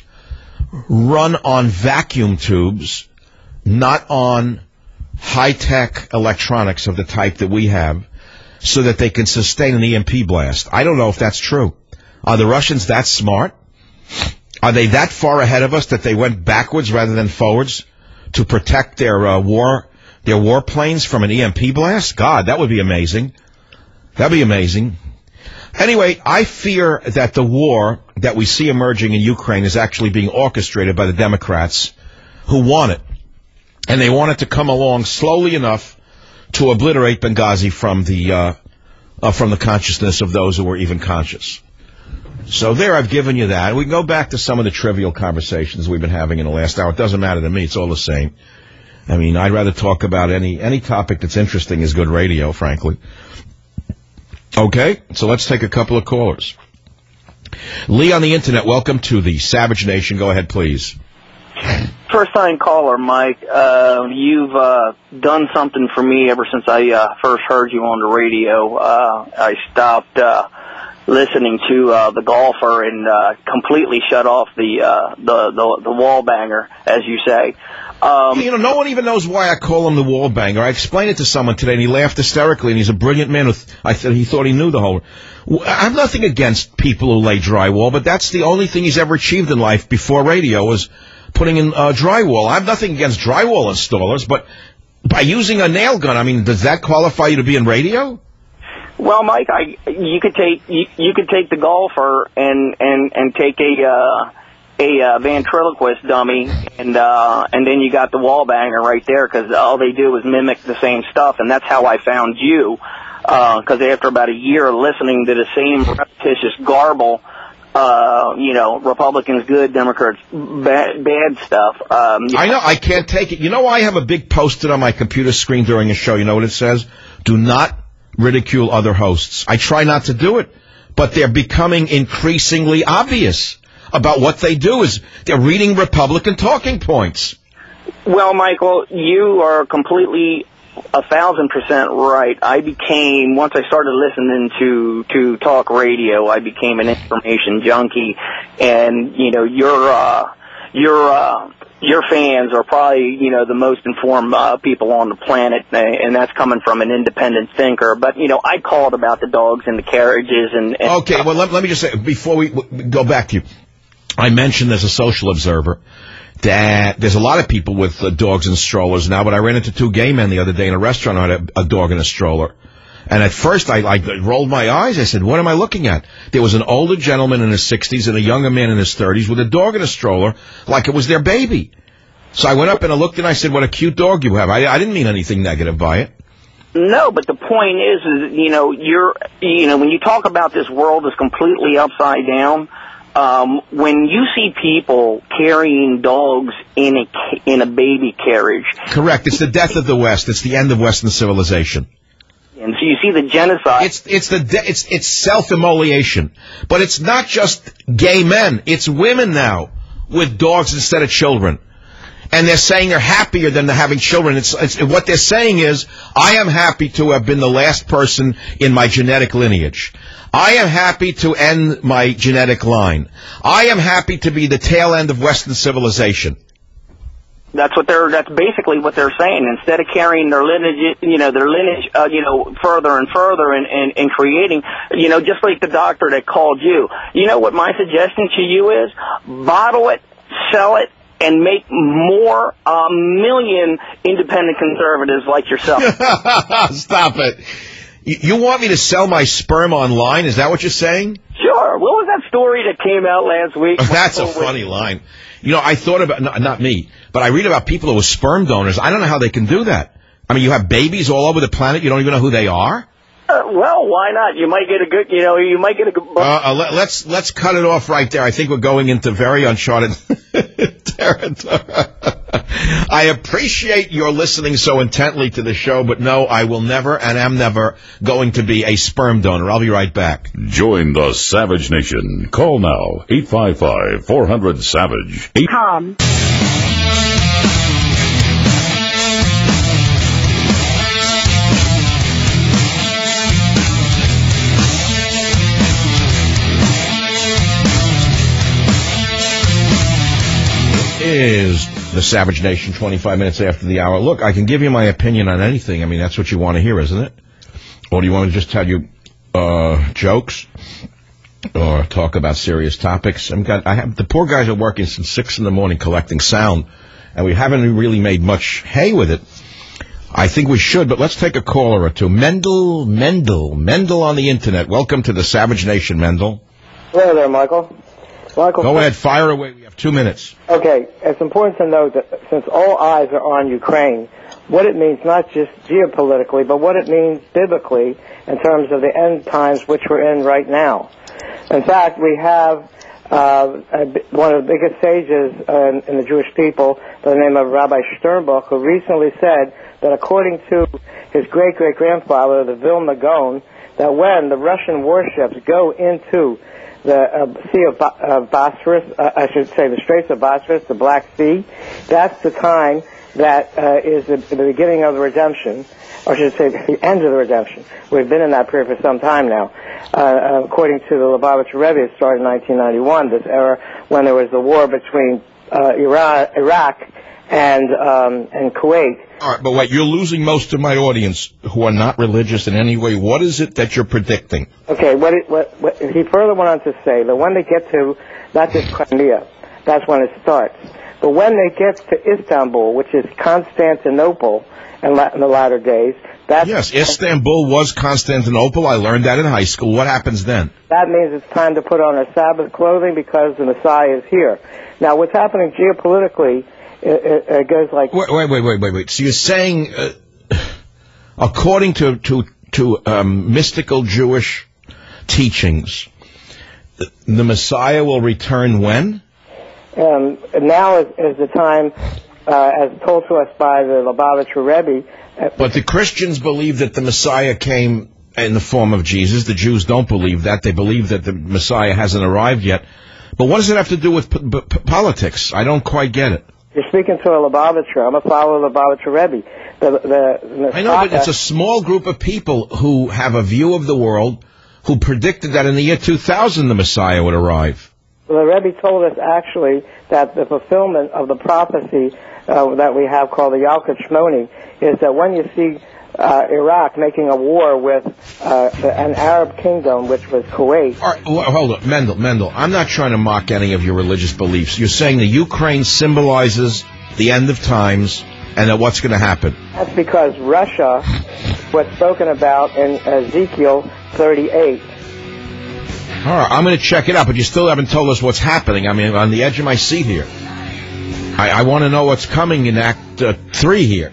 run on vacuum tubes, not on high-tech electronics of the type that we have, so that they can sustain an E M P blast. I don't know if that's true. Are the Russians that smart? Are they that far ahead of us that they went backwards rather than forwards to protect their uh, war their warplanes from an E M P blast? God, that would be amazing. That'd be amazing. Anyway, I fear that the war that we see emerging in Ukraine is actually being orchestrated by the Democrats who want it. And they want it to come along slowly enough to obliterate Benghazi from the uh, uh, from the consciousness of those who are even conscious. So there, I've given you that. We can go back to some of the trivial conversations we've been having in the last hour. It doesn't matter to me. It's all the same. I mean, I'd rather talk about any any topic that's interesting is good radio, frankly. Okay, so let's take a couple of callers. Lee on the Internet, welcome to the Savage Nation. Go ahead, please. First-time caller, Mike. Uh, you've uh, done something for me ever since I uh, first heard you on the radio. Uh, I stopped uh, listening to uh, the golfer and uh, completely shut off the, uh, the the the wall banger, as you say. Um, you know, no one even knows why I call him the wall banger. I explained it to someone today, and he laughed hysterically, and he's a brilliant man. With, I th- he thought he knew the whole... I have nothing against people who lay drywall, but that's the only thing he's ever achieved in life before radio was putting in uh, drywall. I have nothing against drywall installers, but by using a nail gun, I mean, does that qualify you to be in radio? Well, Mike, I you could take you, you could take the golfer and and and take a uh, a uh, ventriloquist dummy, and uh, and then you got the wall banger right there, because all they do is mimic the same stuff, and that's how I found you. Because uh, after about a year of listening to the same repetitious garble, uh, you know, Republicans good, Democrats bad, bad stuff. Um, I know, I can't take it. You know, I have a big post-it on my computer screen during a show. You know what it says? Do not ridicule other hosts. I try not to do it, but they're becoming increasingly obvious about what they do. Is they're reading Republican talking points. Well, Michael, you are completely a thousand percent right. I became, once I started listening to, to talk radio, I became an information junkie, and, you know, your, uh, your, uh, your fans are probably, you know, the most informed uh, people on the planet, and that's coming from an independent thinker. But, you know, I called about the dogs and the carriages and... and okay, well, let, let me just say, before we go back to you, I mentioned as a social observer that there's a lot of people with uh, dogs and strollers now, but I ran into two gay men the other day in a restaurant who had a, a dog and a stroller. And at first I, I rolled my eyes. I said, what am I looking at? There was an older gentleman in his sixties and a younger man in his thirties with a dog and a stroller like it was their baby. So I went up and I looked and I said, what a cute dog you have. I, I didn't mean anything negative by it. No, but the point is, is, you know, you're, you know, when you talk about this world is completely upside down, Um, when you see people carrying dogs in a in a baby carriage, correct. It's the death of the West. It's the end of Western civilization. And so you see the genocide. It's it's the de- it's it's self-immolation, but it's not just gay men. It's women now with dogs instead of children, and they're saying they're happier than having children. It's, it's what they're saying is, I am happy to have been the last person in my genetic lineage. I am happy to end my genetic line. I am happy to be the tail end of Western civilization. That's what they're. That's basically what they're saying. Instead of carrying their lineage, you know, their lineage, uh, you know, further and further, and, and and creating, you know, just like the doctor that called you. You know what my suggestion to you is? Bottle it, sell it, and make more uh, million independent conservatives like yourself. Stop it. You want me to sell my sperm online? Is that what you're saying? Sure. What was that story that came out last week? That's a funny line. You know, I thought about, not, not me, but I read about people who are sperm donors. I don't know how they can do that. I mean, you have babies all over the planet. You don't even know who they are? Uh, well, why not? You might get a good, you know, you might get a good... Uh, uh, let, let's, let's cut it off right there. I think we're going into very uncharted territory. I appreciate your listening so intently to the show, but no, I will never and am never going to be a sperm donor. I'll be right back. Join the Savage Nation. Call now, eight five five, four hundred, SAVAGE. Tom. Is the Savage Nation, twenty-five minutes after the hour. Look, I can give you my opinion on anything. I mean, that's what you want to hear, isn't it? Or do you want me to just tell you uh, jokes or talk about serious topics? I'm got, I have, the poor guys are working since six in the morning collecting sound, and we haven't really made much hay with it. I think we should, but let's take a caller or two. Mendel, Mendel, Mendel on the Internet. Welcome to the Savage Nation, Mendel. Hello there, Michael. Michael, go ahead, fire away. We have two minutes. Okay, it's important to note that since all eyes are on Ukraine, what it means not just geopolitically, but what it means biblically in terms of the end times which we're in right now. In fact, we have uh, a, one of the biggest sages uh, in, in the Jewish people by the name of Rabbi Sternbuch, who recently said that according to his great-great-grandfather, the Vilna Gaon, that when the Russian warships go into the uh, Sea of Bo- uh, Bosphorus, uh, I should say the Straits of Bosphorus, the Black Sea, that's the time that uh, is the, the beginning of the redemption, or I should say the end of the redemption. We've been in that period for some time now. Uh, according to the Lubavitcher Rebbe, it started in nineteen ninety-one, this era when there was the war between uh, Iran, Iraq and um, and Kuwait. All right, but wait, you're losing most of my audience who are not religious in any way. What is it that you're predicting? Okay, what, it, what, what he further went on to say that when they get to not just Crimea, that's when it starts. But when they get to Istanbul, which is Constantinople in, la- in the latter days, that's yes, Istanbul was Constantinople. I learned that in high school. What happens then? That means it's time to put on our Sabbath clothing because the Messiah is here. Now, what's happening geopolitically, it, it, it goes like... Wait, wait, wait, wait, wait, wait. So you're saying, uh, according to, to, to um, mystical Jewish teachings, the, the Messiah will return when? Um, now is, is the time, uh, as told to us by the Lubavitcher Rebbe... Uh, but the Christians believe that the Messiah came in the form of Jesus. The Jews don't believe that. They believe that the Messiah hasn't arrived yet. But what does it have to do with p- p- politics? I don't quite get it. You're speaking to a Lubavitcher. I'm a follower of Lubavitcher Rebbe. The, the, the I know, but it's a small group of people who have a view of the world who predicted that in the year two thousand the Messiah would arrive. The Rebbe told us actually that the fulfillment of the prophecy uh, that we have called the Yalkut Shmoni is that when you see uh, Iraq making a war with uh, an Arab kingdom, which was Kuwait. All right, well, hold on, Mendel, Mendel, I'm not trying to mock any of your religious beliefs. You're saying the Ukraine symbolizes the end of times and that what's going to happen? That's because Russia was spoken about in Ezekiel thirty-eight. All right, I'm going to check it out, but you still haven't told us what's happening. I mean, on the edge of my seat here. I, I want to know what's coming in Act uh, three here.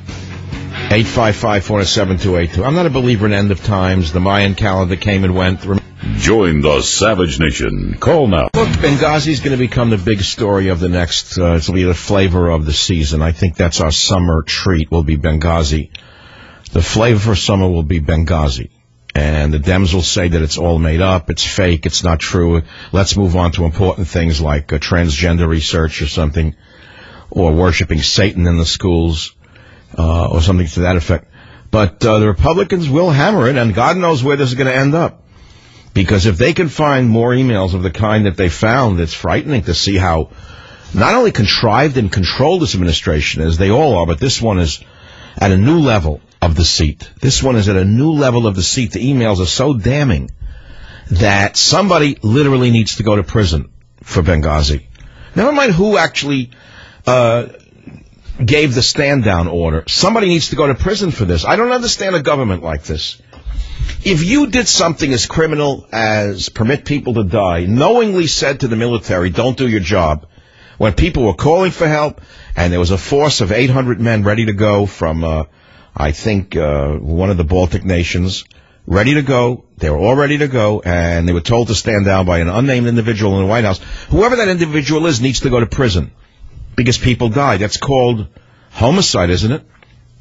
eight five five, four seven two eight two. I'm not a believer in end of times. The Mayan calendar came and went. Join the Savage Nation. Call now. Look, Benghazi is going to become the big story of the next, uh, it'll be the flavor of the season. I think that's our summer treat will be Benghazi. The flavor for summer will be Benghazi. And the Dems will say that it's all made up, it's fake, it's not true. Let's move on to important things like uh, transgender research or something, or worshiping Satan in the schools, uh, or something to that effect. But uh, the Republicans will hammer it, and God knows where this is going to end up. Because if they can find more emails of the kind that they found, it's frightening to see how not only contrived and controlled this administration is, they all are, but this one is at a new level of the seat. This one is at a new level of the seat. The emails are so damning that somebody literally needs to go to prison for Benghazi. Never mind who actually uh, gave the stand-down order. Somebody needs to go to prison for this. I don't understand a government like this. If you did something as criminal as permit people to die, knowingly said to the military, don't do your job, when people were calling for help, and there was a force of eight hundred men ready to go from, uh, I think, uh, one of the Baltic nations, ready to go, they were all ready to go, and they were told to stand down by an unnamed individual in the White House. Whoever that individual is needs to go to prison, because people died. That's called homicide, isn't it?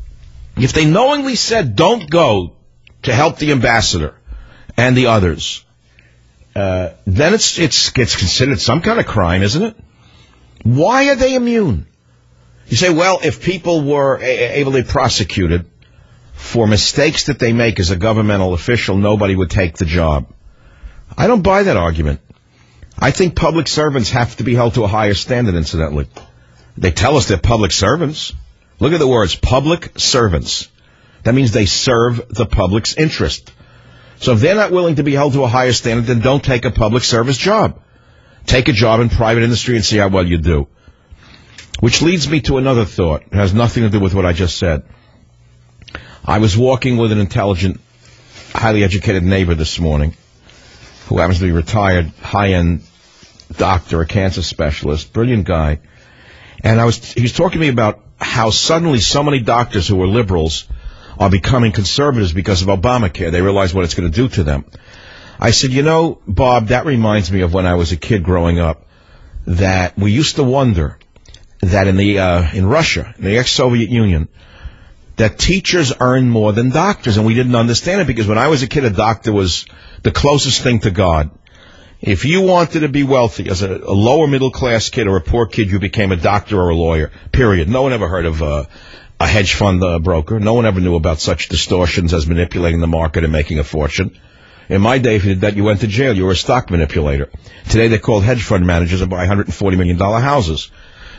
If they knowingly said, don't go to help the ambassador and the others, uh, then it's, it's, it's considered some kind of crime, isn't it? Why are they immune? You say, well, if people were a- able to be prosecuted for mistakes that they make as a governmental official, nobody would take the job. I don't buy that argument. I think public servants have to be held to a higher standard, incidentally. They tell us they're public servants. Look at the words, public servants. That means they serve the public's interest. So if they're not willing to be held to a higher standard, then don't take a public service job. Take a job in private industry and see how well you do. Which leads me to another thought. It has nothing to do with what I just said. I was walking with an intelligent, highly educated neighbor this morning who happens to be a retired, high-end doctor, a cancer specialist, brilliant guy. And I was, he was talking to me about how suddenly so many doctors who were liberals are becoming conservatives because of Obamacare. They realize what it's going to do to them. I said, you know, Bob, that reminds me of when I was a kid growing up, that we used to wonder that in the uh, in Russia, in the ex-Soviet Union, that teachers earned more than doctors, and we didn't understand it because when I was a kid, a doctor was the closest thing to God. If you wanted to be wealthy as a, a lower middle class kid or a poor kid, you became a doctor or a lawyer, period. No one ever heard of uh, a hedge fund uh, broker. No one ever knew about such distortions as manipulating the market and making a fortune. In my day, if you did that, you went to jail. You were a stock manipulator. Today, they're called hedge fund managers and buy one hundred forty million dollars houses.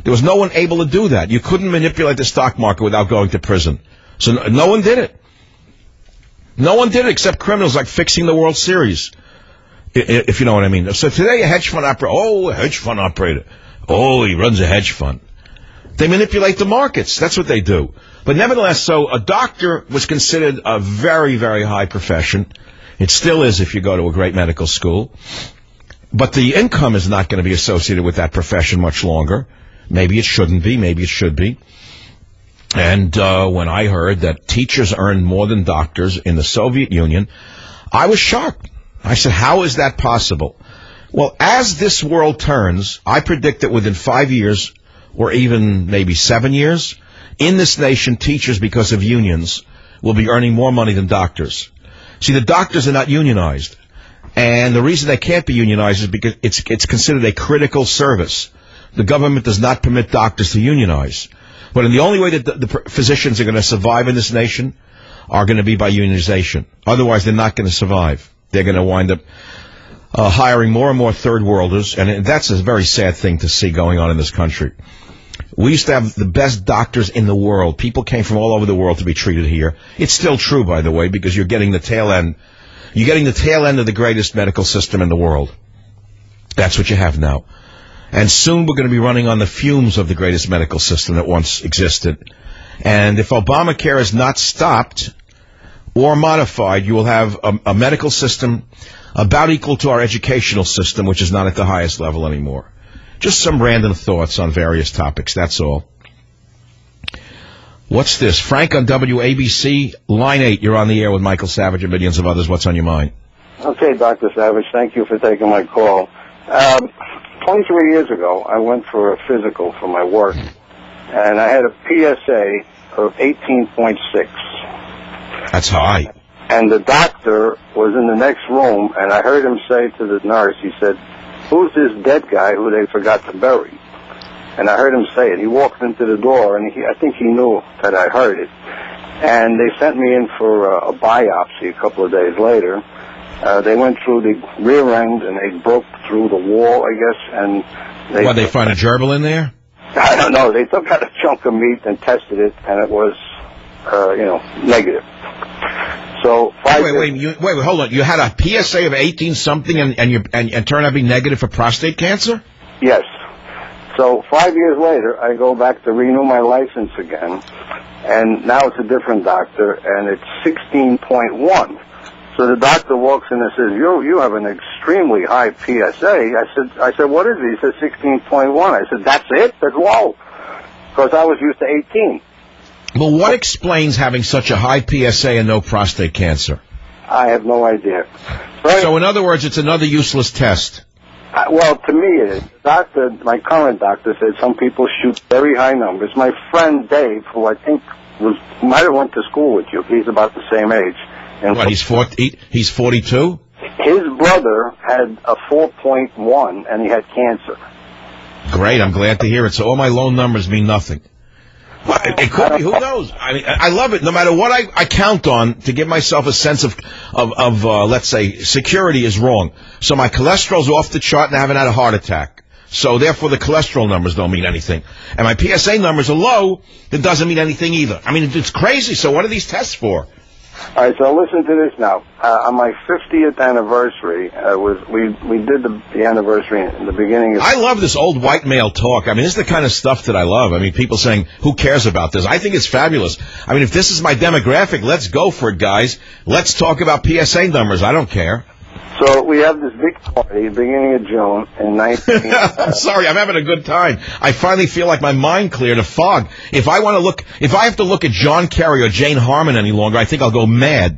There was no one able to do that. You couldn't manipulate the stock market without going to prison. So no, no one did it. No one did it except criminals like fixing the World Series, if you know what I mean. So today a hedge fund operator, oh, a hedge fund operator. Oh, he runs a hedge fund. They manipulate the markets. That's what they do. But nevertheless, so a doctor was considered a very, very high profession. It still is if you go to a great medical school. But the income is not going to be associated with that profession much longer. Maybe it shouldn't be. Maybe it should be. And uh, when I heard that teachers earned more than doctors in the Soviet Union, I was shocked. I said, how is that possible? Well, as this world turns, I predict that within five years, or even maybe seven years, in this nation, teachers, because of unions, will be earning more money than doctors. See, the doctors are not unionized. And the reason they can't be unionized is because it's it's considered a critical service. The government does not permit doctors to unionize. But the only way that the, the physicians are going to survive in this nation are going to be by unionization. Otherwise, they're not going to survive. They're going to wind up uh, hiring more and more third worlders, and that's a very sad thing to see going on in this country. We used to have the best doctors in the world. People came from all over the world to be treated here. It's still true, by the way, because you're getting the tail end. You're getting the tail end of the greatest medical system in the world. That's what you have now. And soon we're going to be running on the fumes of the greatest medical system that once existed. And if Obamacare is not stopped or modified, you will have a, a medical system about equal to our educational system, which is not at the highest level anymore. Just some random thoughts on various topics, that's all. What's this? Frank on W A B C, line eight. You're on the air with Michael Savage and millions of others. What's on your mind? Okay, Doctor Savage, thank you for taking my call. Um, twenty-three years ago, I went for a physical for my work, and I had a P S A of eighteen point six. That's high. And the doctor was in the next room, and I heard him say to the nurse, he said, "Who's this dead guy who they forgot to bury?" And I heard him say it. He walked into the door, and he, I think he knew that I heard it. And they sent me in for a, a biopsy a couple of days later. Uh, they went through the rear end, and they broke through the wall, I guess. And they, what, they find a gerbil in there? I don't know. They took out a chunk of meat and tested it, and it was, uh, you know, negative. So five wait, wait, you, wait, wait, hold on. You had a P S A of eighteen something, and and you and, and turned out to be negative for prostate cancer? Yes. So five years later, I go back to renew my license again, and now it's a different doctor, and it's sixteen point one. So the doctor walks in and says, "You you have an extremely high P S A." I said, "I said, what is it?" He said, sixteen point one. I said, "That's it? That's low," because I was used to eighteen. Well, what explains having such a high P S A and no prostate cancer? I have no idea. Right. So in other words, it's another useless test. Uh, well, to me it is. Doctor, my current doctor said some people shoot very high numbers. My friend Dave, who I think was might have went to school with you, he's about the same age. And what, he's forty, he's forty-two? His brother had a four point one, and he had cancer. Great, I'm glad to hear it. So all my low numbers mean nothing. Well, it, it could be. Who knows? I mean, I love it. No matter what I, I count on to give myself a sense of, of, of uh, let's say, security is wrong. So my cholesterol's off the chart and I haven't had a heart attack. So therefore the cholesterol numbers don't mean anything. And my P S A numbers are low, that doesn't mean anything either. I mean, it's crazy. So what are these tests for? All right, so listen to this now. Uh, on my fiftieth anniversary, uh, was we we did the, the anniversary in the beginning of... I love this old white male talk. I mean, this is the kind of stuff that I love. I mean, people saying, who cares about this? I think it's fabulous. I mean, if this is my demographic, let's go for it, guys. Let's talk about P S A numbers. I don't care. So we have this big party beginning of June in nineteen... I'm sorry, I'm having a good time. I finally feel like my mind cleared of fog. If I want to look, if I have to look at John Kerry or Jane Harmon any longer, I think I'll go mad.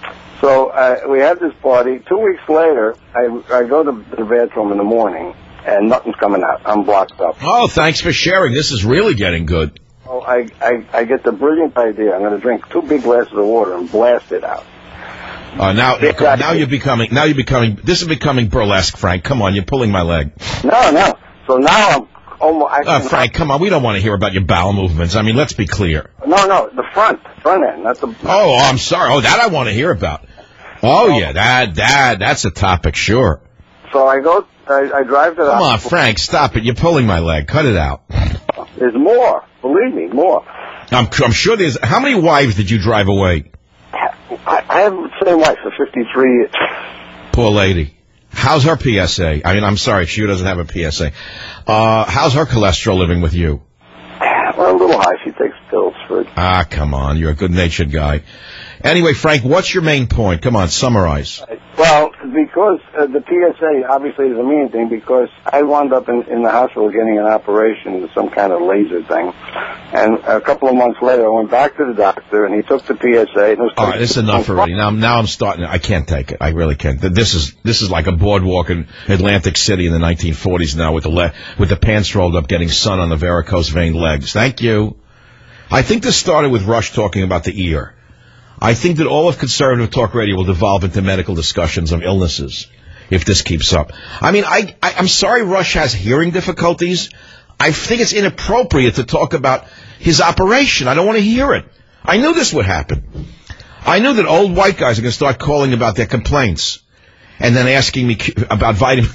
So uh, we have this party. Two weeks later, I, I go to the bathroom in the morning, and nothing's coming out. I'm blocked up. Oh, thanks for sharing. This is really getting good. So I, I, I get the brilliant idea. I'm going to drink two big glasses of water and blast it out. Uh, now, now you're becoming, now you're becoming, this is becoming burlesque, Frank. Come on, you're pulling my leg. No, no. So now I'm almost... I uh, Frank, come on, we don't want to hear about your bowel movements. I mean, let's be clear. No, no, the front, front end, not the... Oh, I'm sorry. Oh, that I want to hear about. Oh, yeah, that, that, that's a topic, sure. So I go, I, I drive to the... Come on, Frank, stop it. You're pulling my leg. Cut it out. There's more. Believe me, more. I'm, I'm sure there's... How many wives did you drive away? I, I have the same wife for fifty-three years. Poor lady. How's her P S A? I mean, I'm sorry, she doesn't have a P S A. Uh, how's her cholesterol living with you? Well, a little high. She takes pills for it. Ah, come on. You're a good-natured guy. Anyway, Frank, what's your main point? Come on, summarize. Well, because uh, the P S A obviously is a mean thing, because I wound up in, in the hospital getting an operation, some kind of laser thing. And a couple of months later, I went back to the doctor, and he took the P S A. And it was All right, this is enough already. Now, now I'm starting. I can't take it. I really can't. This is this is like a boardwalk in Atlantic City in the nineteen forties now, with the le- with the pants rolled up, getting sun on the varicose vein legs. Thank you. I think this started with Rush talking about the ear. I think that all of conservative talk radio will devolve into medical discussions of illnesses if this keeps up. I mean, I, I, I'm sorry Rush has hearing difficulties. I think it's inappropriate to talk about his operation. I don't want to hear it. I knew this would happen. I knew that old white guys are going to start calling about their complaints and then asking me about vitamin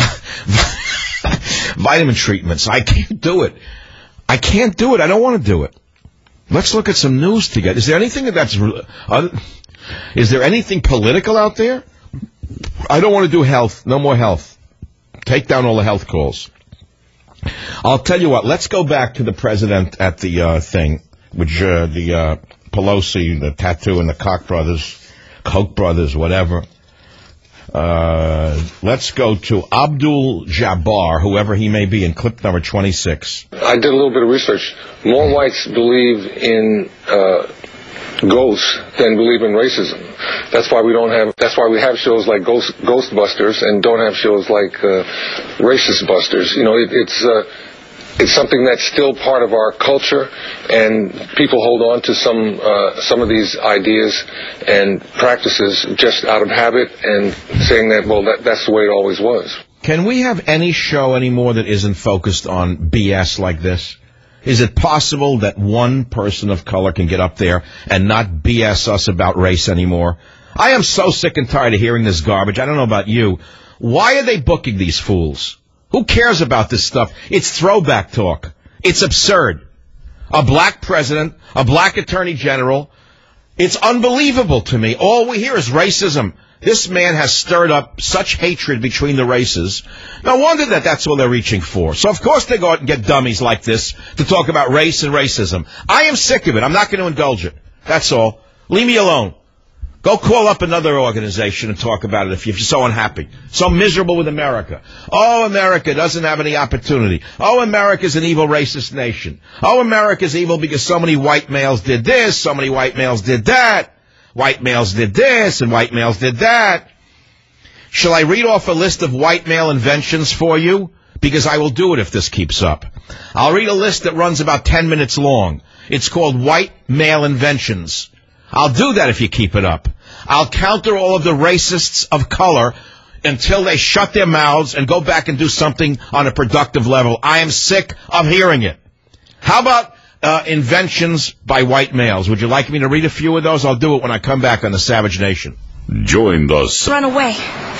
vitamin treatments. I can't do it. I can't do it. I don't want to do it. Let's look at some news together. Is there anything that's... Uh, is there anything political out there? I don't want to do health. No more health. Take down all the health calls. I'll tell you what. Let's go back to the president at the uh, thing, which uh, the uh, Pelosi, the tattoo, and the Koch brothers, Koch brothers, whatever. Uh, let's go to Abdul Jabbar, whoever he may be, in clip number twenty-six. I did a little bit of research. More whites believe in uh, ghosts than believe in racism. That's why we don't have. That's why we have shows like Ghost Ghostbusters and don't have shows like uh, Racist Busters. You know, it, it's. Uh, It's something that's still part of our culture, and people hold on to some uh, some of these ideas and practices just out of habit and saying that, well, that, that's the way it always was. Can we have any show anymore that isn't focused on B S like this? Is it possible that one person of color can get up there and not B S us about race anymore? I am so sick and tired of hearing this garbage. I don't know about you. Why are they booking these fools? Who cares about this stuff? It's throwback talk. It's absurd. A black president, a black attorney general. It's unbelievable to me. All we hear is racism. This man has stirred up such hatred between the races. No wonder that that's what they're reaching for. So, of course, they go out and get dummies like this to talk about race and racism. I am sick of it. I'm not going to indulge it. That's all. Leave me alone. Go call up another organization and talk about it if you're so unhappy, so miserable with America. Oh, America doesn't have any opportunity. Oh, America's an evil racist nation. Oh, America's evil because so many white males did this, so many white males did that. White males did this and white males did that. Shall I read off a list of white male inventions for you? Because I will do it if this keeps up. I'll read a list that runs about ten minutes long. It's called White Male Inventions. I'll do that if you keep it up. I'll counter all of the racists of color until they shut their mouths and go back and do something on a productive level. I am sick of hearing it. How about uh, inventions by white males? Would you like me to read a few of those? I'll do it when I come back on the Savage Nation. Join us. Run away.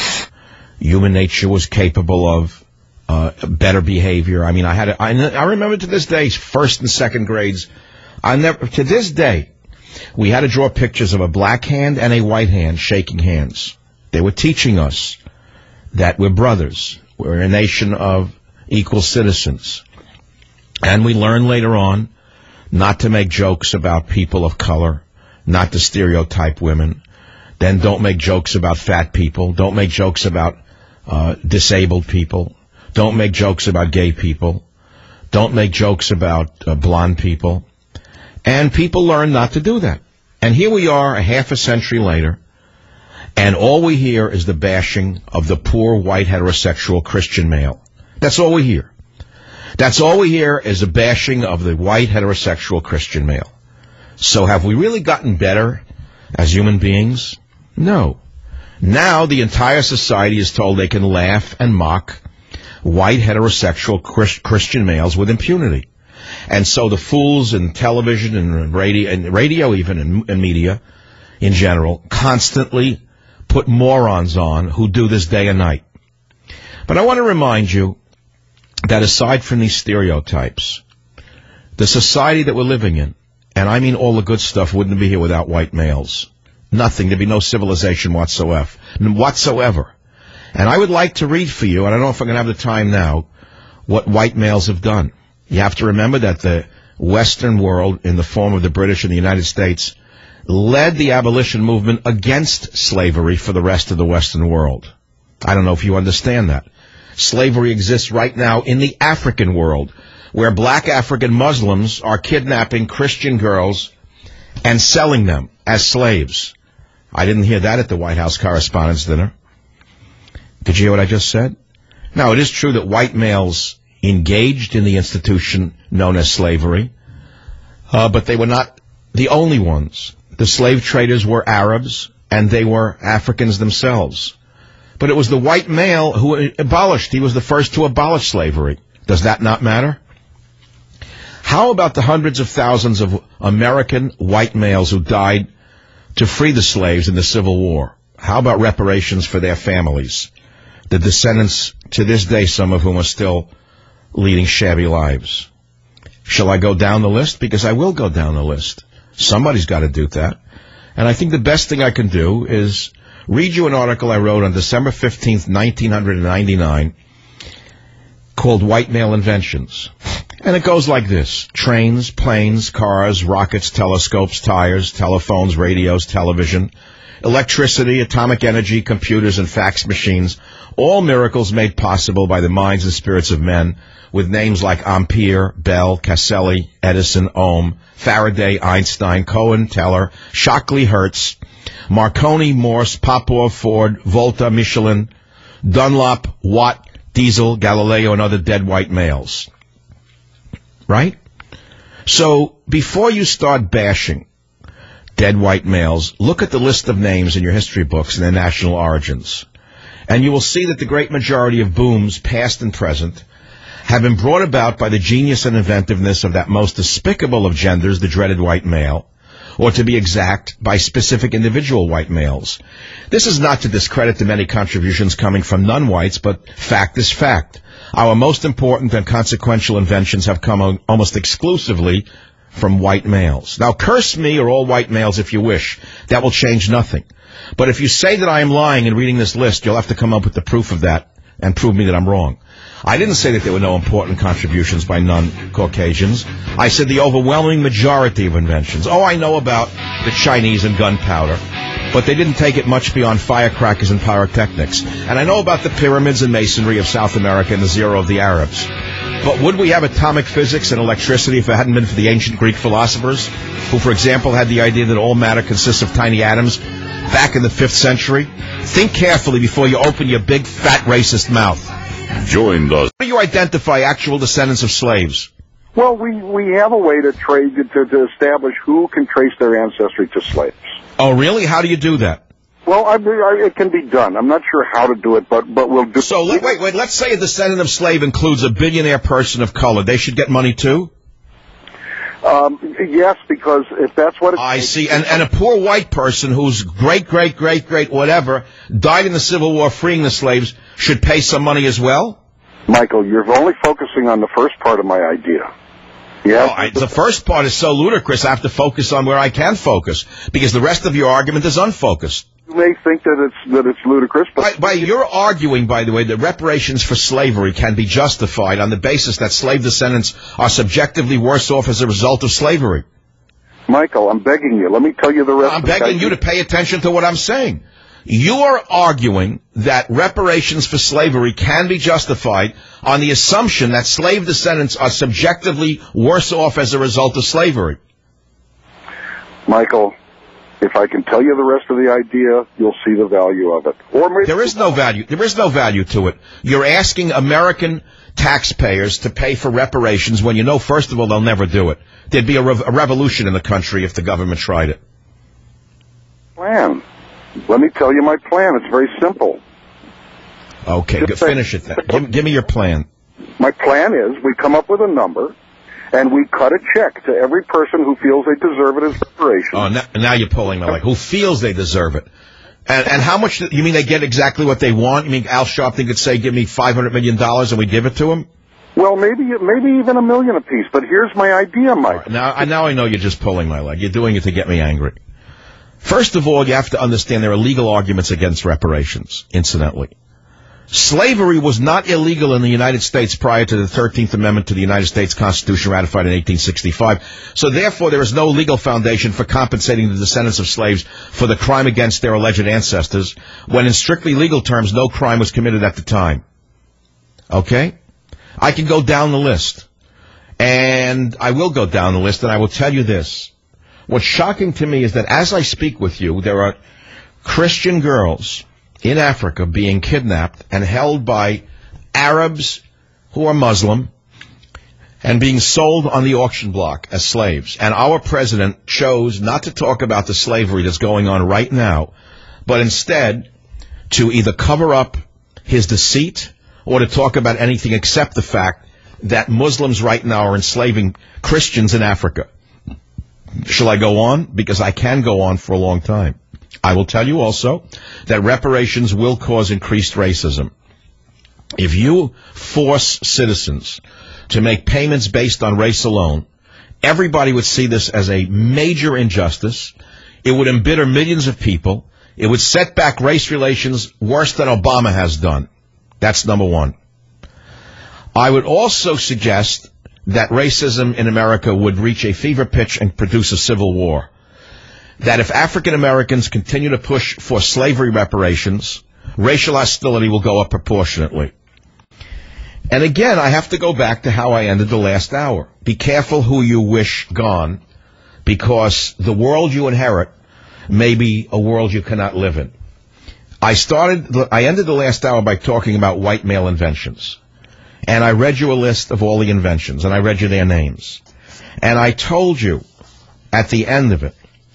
Human nature was capable of uh, better behavior. I mean, I had a, I, I remember to this day, first and second grades, I never, to this day, we had to draw pictures of a black hand and a white hand shaking hands. They were teaching us that we're brothers. We're a nation of equal citizens. And we learned later on not to make jokes about people of color, not to stereotype women. Then don't make jokes about fat people. Don't make jokes about uh, disabled people. Don't make jokes about gay people. Don't make jokes about uh, blonde people. And people learn not to do that. And here we are a half a century later, and all we hear is the bashing of the poor white heterosexual Christian male. That's all we hear. That's all we hear is a bashing of the white heterosexual Christian male. So have we really gotten better as human beings? No. Now the entire society is told they can laugh and mock white heterosexual Christ- Christian males with impunity. And so the fools in television and radio, and radio even, and, and media in general, constantly put morons on who do this day and night. But I want to remind you that aside from these stereotypes, the society that we're living in, and I mean all the good stuff, wouldn't be here without white males. Nothing. There'd be no civilization whatsoever. Whatsoever. And I would like to read for you, and I don't know if I'm going to have the time now, what white males have done. You have to remember that the Western world, in the form of the British and the United States, led the abolition movement against slavery for the rest of the Western world. I don't know if you understand that. Slavery exists right now in the African world, where black African Muslims are kidnapping Christian girls and selling them as slaves. I didn't hear that at the White House Correspondents' Dinner. Did you hear what I just said? Now, it is true that white males engaged in the institution known as slavery, uh, but they were not the only ones. The slave traders were Arabs, and they were Africans themselves. But it was the white male who abolished. He was the first to abolish slavery. Does that not matter? How about the hundreds of thousands of American white males who died to free the slaves in the Civil War? How about reparations for their families? The descendants, to this day, some of whom are still leading shabby lives. Shall I go down the list? Because I will go down the list. Somebody's got to do that. And I think the best thing I can do is read you an article I wrote on December fifteenth, nineteen ninety-nine, called White Male Inventions. And it goes like this. Trains, planes, cars, rockets, telescopes, tires, telephones, radios, television, electricity, atomic energy, computers, and fax machines, all miracles made possible by the minds and spirits of men, with names like Ampere, Bell, Caselli, Edison, Ohm, Faraday, Einstein, Cohen, Teller, Shockley, Hertz, Marconi, Morse, Popov, Ford, Volta, Michelin, Dunlop, Watt, Diesel, Galileo, and other dead white males. Right? So, before you start bashing dead white males, look at the list of names in your history books and their national origins. And you will see that the great majority of booms, past and present, have been brought about by the genius and inventiveness of that most despicable of genders, the dreaded white male, or to be exact, by specific individual white males. This is not to discredit the many contributions coming from non-whites, but fact is fact. Our most important and consequential inventions have come almost exclusively from white males. Now, curse me or all white males if you wish. That will change nothing. But if you say that I am lying in reading this list, you'll have to come up with the proof of that and prove me that I'm wrong. I didn't say that there were no important contributions by non-Caucasians. I said the overwhelming majority of inventions. Oh, I know about the Chinese and gunpowder, but they didn't take it much beyond firecrackers and pyrotechnics. And I know about the pyramids and masonry of South America and the zero of the Arabs. But would we have atomic physics and electricity if it hadn't been for the ancient Greek philosophers, who, for example, had the idea that all matter consists of tiny atoms back in the fifth century? Think carefully before you open your big, fat, racist mouth. Join us. How do you identify actual descendants of slaves? Well, we, we have a way to trade to, to establish who can trace their ancestry to slaves. Oh, really? How do you do that? Well, I, I, it can be done. I'm not sure how to do it, but but we'll do. So wait, wait, wait. Let's say a descendant of slave includes a billionaire person of color. They should get money too. Um, yes, because if that's what it I see, and and a poor white person whose great, great, great, great, whatever died in the Civil War freeing the slaves should pay some money as well. Michael, you're only focusing on the first part of my idea. Yeah. Well, I, the first part is so ludicrous. I have to focus on where I can focus because the rest of your argument is unfocused. You may think that it's that it's ludicrous, but by, by you're arguing, by the way, that reparations for slavery can be justified on the basis that slave descendants are subjectively worse off as a result of slavery. Michael, I'm begging you. Let me tell you the rest. I'm begging you to pay attention to what I'm saying. You are arguing that reparations for slavery can be justified on the assumption that slave descendants are subjectively worse off as a result of slavery. Michael, if I can tell you the rest of the idea, you'll see the value of it. Or maybe there is no value. There is no value to it. You're asking American taxpayers to pay for reparations when you know, first of all, they'll never do it. There'd be a, rev- a revolution in the country if the government tried it. Plan. Let me tell you my plan. It's very simple. Okay, good. Finish it then. Give, give me your plan. My plan is we come up with a number, and we cut a check to every person who feels they deserve it as reparations. Oh, now, now you're pulling me like, who feels they deserve it? And, and how much, you mean they get exactly what they want? You mean Al Sharpton could say, give me five hundred million dollars and we give it to him? Well, maybe maybe even a million apiece. But here's my idea, Mike. Right, now, I, now I know you're just pulling my leg. You're doing it to get me angry. First of all, you have to understand there are legal arguments against reparations, incidentally. Slavery was not illegal in the United States prior to the thirteenth Amendment to the United States Constitution ratified in eighteen sixty-five. So therefore, there is no legal foundation for compensating the descendants of slaves for the crime against their alleged ancestors, when in strictly legal terms, no crime was committed at the time. Okay? I can go down the list. And I will go down the list, and I will tell you this. What's shocking to me is that as I speak with you, there are Christian girls in Africa being kidnapped and held by Arabs who are Muslim and being sold on the auction block as slaves. And our president chose not to talk about the slavery that's going on right now, but instead to either cover up his deceit or to talk about anything except the fact that Muslims right now are enslaving Christians in Africa. Shall I go on? Because I can go on for a long time. I will tell you also that reparations will cause increased racism. If you force citizens to make payments based on race alone, everybody would see this as a major injustice. It would embitter millions of people. It would set back race relations worse than Obama has done. That's number one. I would also suggest that racism in America would reach a fever pitch and produce a civil war. That if African Americans continue to push for slavery reparations, racial hostility will go up proportionately. And again, I have to go back to how I ended the last hour. Be careful who you wish gone, because the world you inherit may be a world you cannot live in. I started, I ended the last hour by talking about white male inventions. And I read you a list of all the inventions, and I read you their names. And I told you, at the end of it,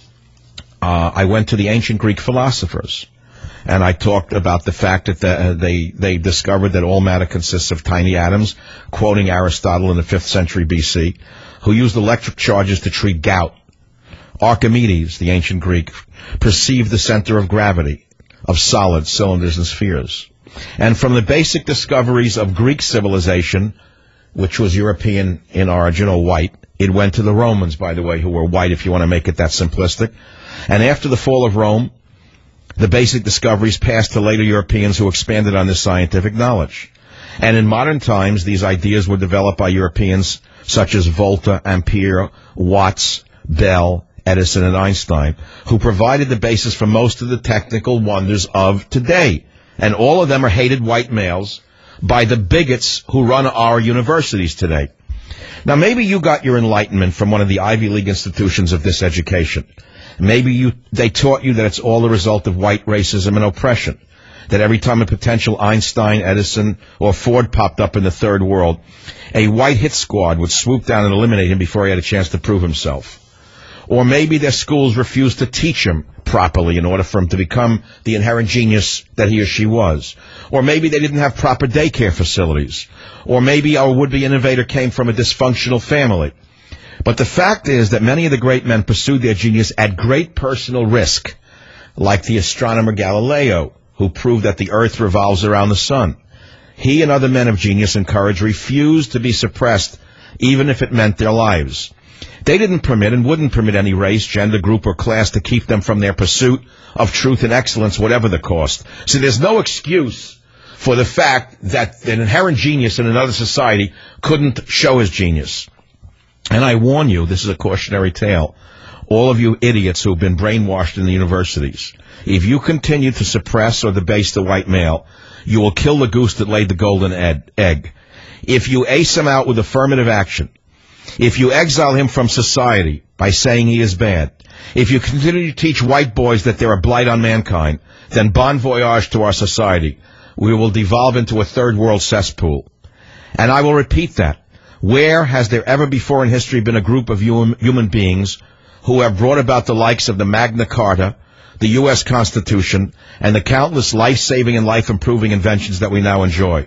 uh, I went to the ancient Greek philosophers, and I talked about the fact that the, uh, they, they discovered that all matter consists of tiny atoms, quoting Aristotle in the fifth century B C, who used electric charges to treat gout. Archimedes, the ancient Greek, perceived the center of gravity of solids, cylinders, and spheres. And from the basic discoveries of Greek civilization, which was European in origin or white, it went to the Romans, by the way, who were white, if you want to make it that simplistic. And after the fall of Rome, the basic discoveries passed to later Europeans who expanded on this scientific knowledge. And in modern times, these ideas were developed by Europeans such as Volta, Ampere, Watts, Bell, Edison, and Einstein, who provided the basis for most of the technical wonders of today. And all of them are hated white males by the bigots who run our universities today. Now, maybe you got your enlightenment from one of the Ivy League institutions of this education. Maybe you, they taught you that it's all the result of white racism and oppression, that every time a potential Einstein, Edison, or Ford popped up in the third world, a white hit squad would swoop down and eliminate him before he had a chance to prove himself. Or maybe their schools refused to teach him properly in order for him to become the inherent genius that he or she was. Or maybe they didn't have proper daycare facilities. Or maybe our would-be innovator came from a dysfunctional family. But the fact is that many of the great men pursued their genius at great personal risk, like the astronomer Galileo, who proved that the earth revolves around the sun. He and other men of genius and courage refused to be suppressed, even if it meant their lives. They didn't permit and wouldn't permit any race, gender, group, or class to keep them from their pursuit of truth and excellence, whatever the cost. So there's no excuse for the fact that an inherent genius in another society couldn't show his genius. And I warn you, this is a cautionary tale, all of you idiots who have been brainwashed in the universities, if you continue to suppress or debase the white male, you will kill the goose that laid the golden egg. If you ace him out with affirmative action, if you exile him from society by saying he is bad, if you continue to teach white boys that they're a blight on mankind, then bon voyage to our society. We will devolve into a third world cesspool. And I will repeat that. Where has there ever before in history been a group of human beings who have brought about the likes of the Magna Carta, the U S Constitution, and the countless life-saving and life-improving inventions that we now enjoy?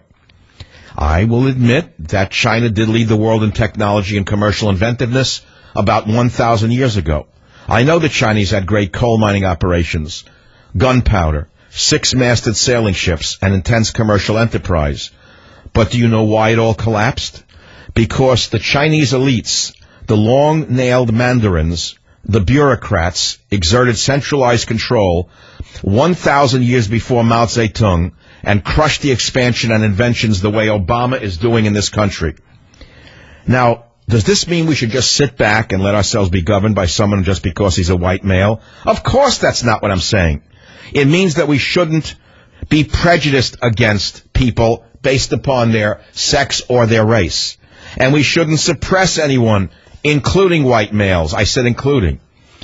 I will admit that China did lead the world in technology and commercial inventiveness about one thousand years ago. I know the Chinese had great coal mining operations, gunpowder, six-masted sailing ships, and intense commercial enterprise. But do you know why it all collapsed? because the Chinese elites, the long-nailed mandarins, the bureaucrats, exerted centralized control one thousand years before Mao Zedong and crushed the expansion and inventions the way Obama is doing in this country. Now, does this mean we should just sit back and let ourselves be governed by someone just because he's a white male? Of course that's not what I'm saying. It means that we shouldn't be prejudiced against people based upon their sex or their race. And we shouldn't suppress anyone, including white males. I said including.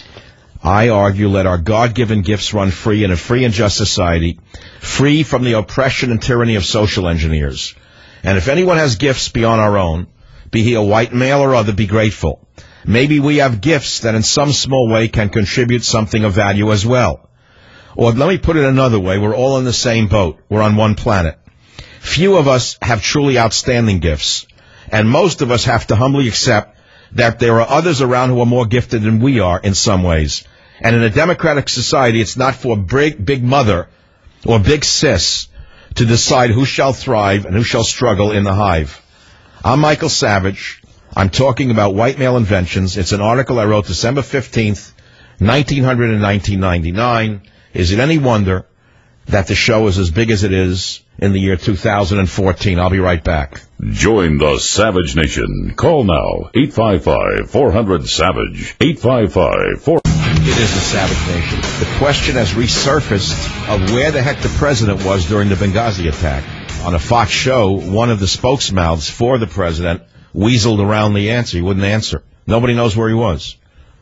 I argue let our God-given gifts run free in a free and just society, free from the oppression and tyranny of social engineers. And if anyone has gifts beyond our own, be he a white male or other, be grateful. Maybe we have gifts that in some small way can contribute something of value as well. Or let me put it another way, we're all in the same boat. We're on one planet. Few of us have truly outstanding gifts, and most of us have to humbly accept that there are others around who are more gifted than we are in some ways. And in a democratic society, it's not for big, big mother or big sis to decide who shall thrive and who shall struggle in the hive. I'm Michael Savage. I'm talking about white male inventions. It's an article I wrote December fifteenth, nineteen hundred and nineteen ninety-nine. Is it any wonder that the show is as big as it is in the year two thousand fourteen? I'll be right back. Join the Savage Nation. Call now, eight five five, four hundred, SAVAGE, eight five five, four... It is the Savage Nation. The question has resurfaced of where the heck the president was during the Benghazi attack. On a Fox show, one of the spokesmouths for the president weaseled around the answer. He wouldn't answer. Nobody knows where he was.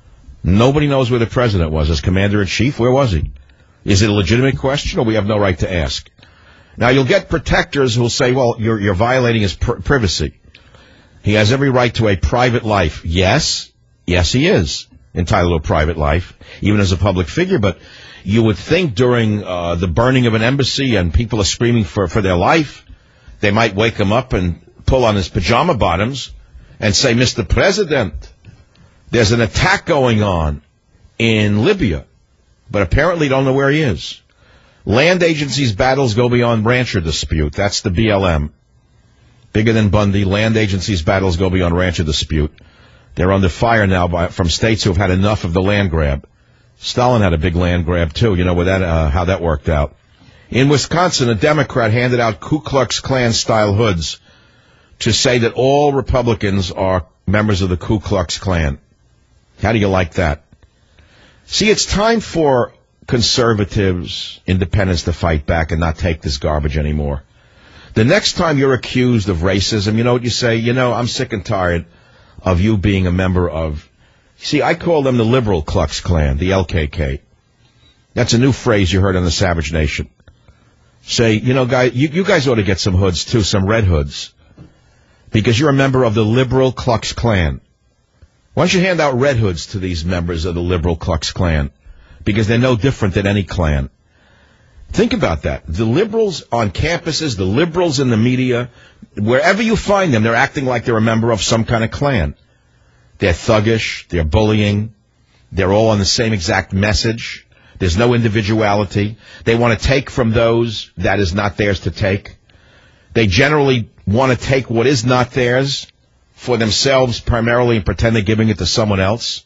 Nobody knows where the president was. As commander-in-chief, where was he? Is it a legitimate question, or we have no right to ask? Now, you'll get protectors who will say, well, you're, you're violating his pr- privacy. He has every right to a private life. Yes, yes, he is entitled to a private life, even as a public figure, but you would think during uh, the burning of an embassy and people are screaming for, for their life, they might wake him up and pull on his pajama bottoms and say, Mister President, there's an attack going on in Libya, but apparently don't know where he is. Land agencies' battles go beyond rancher dispute. That's the B L M. Bigger than Bundy, land agencies' battles go beyond rancher dispute. They're under fire now by, from states who have had enough of the land grab. Stalin had a big land grab, too. You know where that, uh, how that worked out. In Wisconsin, a Democrat handed out Ku Klux Klan-style hoods to say that all Republicans are members of the Ku Klux Klan. How do you like that? See, it's time for conservatives, independents to fight back and not take this garbage anymore. The next time you're accused of racism, you know what you say? You know, I'm sick and tired of you being a member of... See, I call them the liberal Klux Klan, the L K K. That's a new phrase you heard on the Savage Nation. Say, you know, guys, you, you guys ought to get some hoods, too, some red hoods, because you're a member of the liberal Klux Klan. Why don't you hand out red hoods to these members of the liberal Klux Klan? Because they're no different than any Klan. Think about that. The liberals on campuses, the liberals in the media, wherever you find them, they're acting like they're a member of some kind of Klan. They're thuggish, they're bullying, they're all on the same exact message. There's no individuality. They want to take from those that is not theirs to take. They generally want to take what is not theirs for themselves primarily and pretend they're giving it to someone else.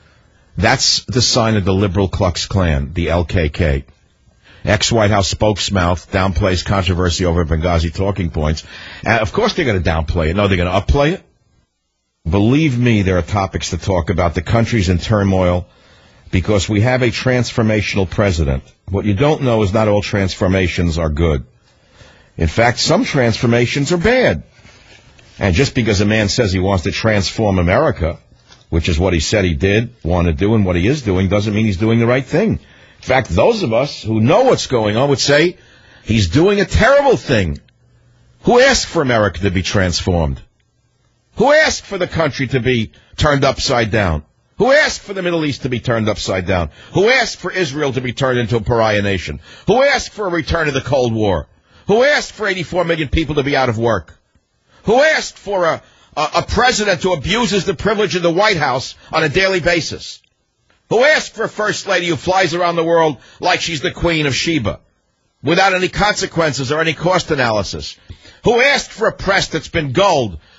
That's the sign of the liberal Klux Klan, the L K K. Ex-White House spokesmouth downplays controversy over Benghazi talking points. And of course they're going to downplay it. No, they're going to upplay it. Believe me, there are topics to talk about. The country's in turmoil because we have a transformational president. What you don't know is not all transformations are good. In fact, some transformations are bad. And just because a man says he wants to transform America, which is what he said he did, want to do, and what he is doing, doesn't mean he's doing the right thing. In fact, those of us who know what's going on would say he's doing a terrible thing. Who asked for America to be transformed? Who asked for the country to be turned upside down? Who asked for the Middle East to be turned upside down? Who asked for Israel to be turned into a pariah nation? Who asked for a return to the Cold War? Who asked for eighty-four million people to be out of work? Who asked for a, a, a president who abuses the privilege of the White House on a daily basis? Who asked for a first lady who flies around the world like she's the Queen of Sheba without any consequences or any cost analysis? Who asked for a press that's been gulled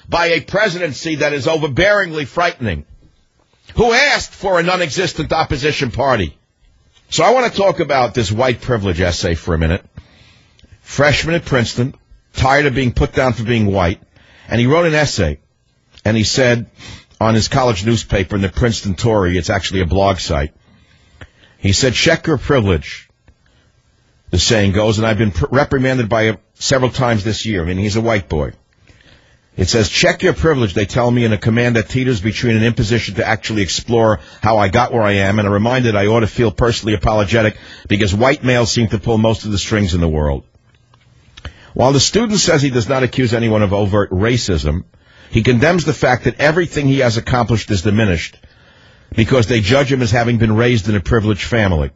by a presidency that is overbearingly frightening, who asked for a non-existent opposition party. So I want to talk about this white privilege essay for a minute. Freshman at Princeton, tired of being put down for being white, and he wrote an essay, and he said on his college newspaper in the Princeton Tory, it's actually a blog site, he said, check your privilege, the saying goes, and I've been pr- reprimanded by him several times this year. I mean, he's a white boy. It says, check your privilege, they tell me, in a command that teeters between an imposition to actually explore how I got where I am and a reminder that I ought to feel personally apologetic because white males seem to pull most of the strings in the world. While the student says he does not accuse anyone of overt racism, he condemns the fact that everything he has accomplished is diminished because they judge him as having been raised in a privileged family.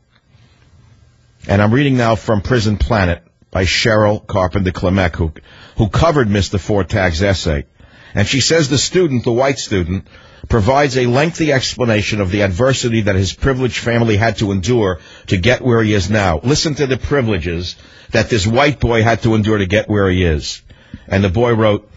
And I'm reading now from Prison Planet by Cheryl Carpenter Klimek, who, who covered Mister Fortag's essay. And she says the student, the white student, provides a lengthy explanation of the adversity that his privileged family had to endure to get where he is now. Listen to the privileges that this white boy had to endure to get where he is. And the boy wrote,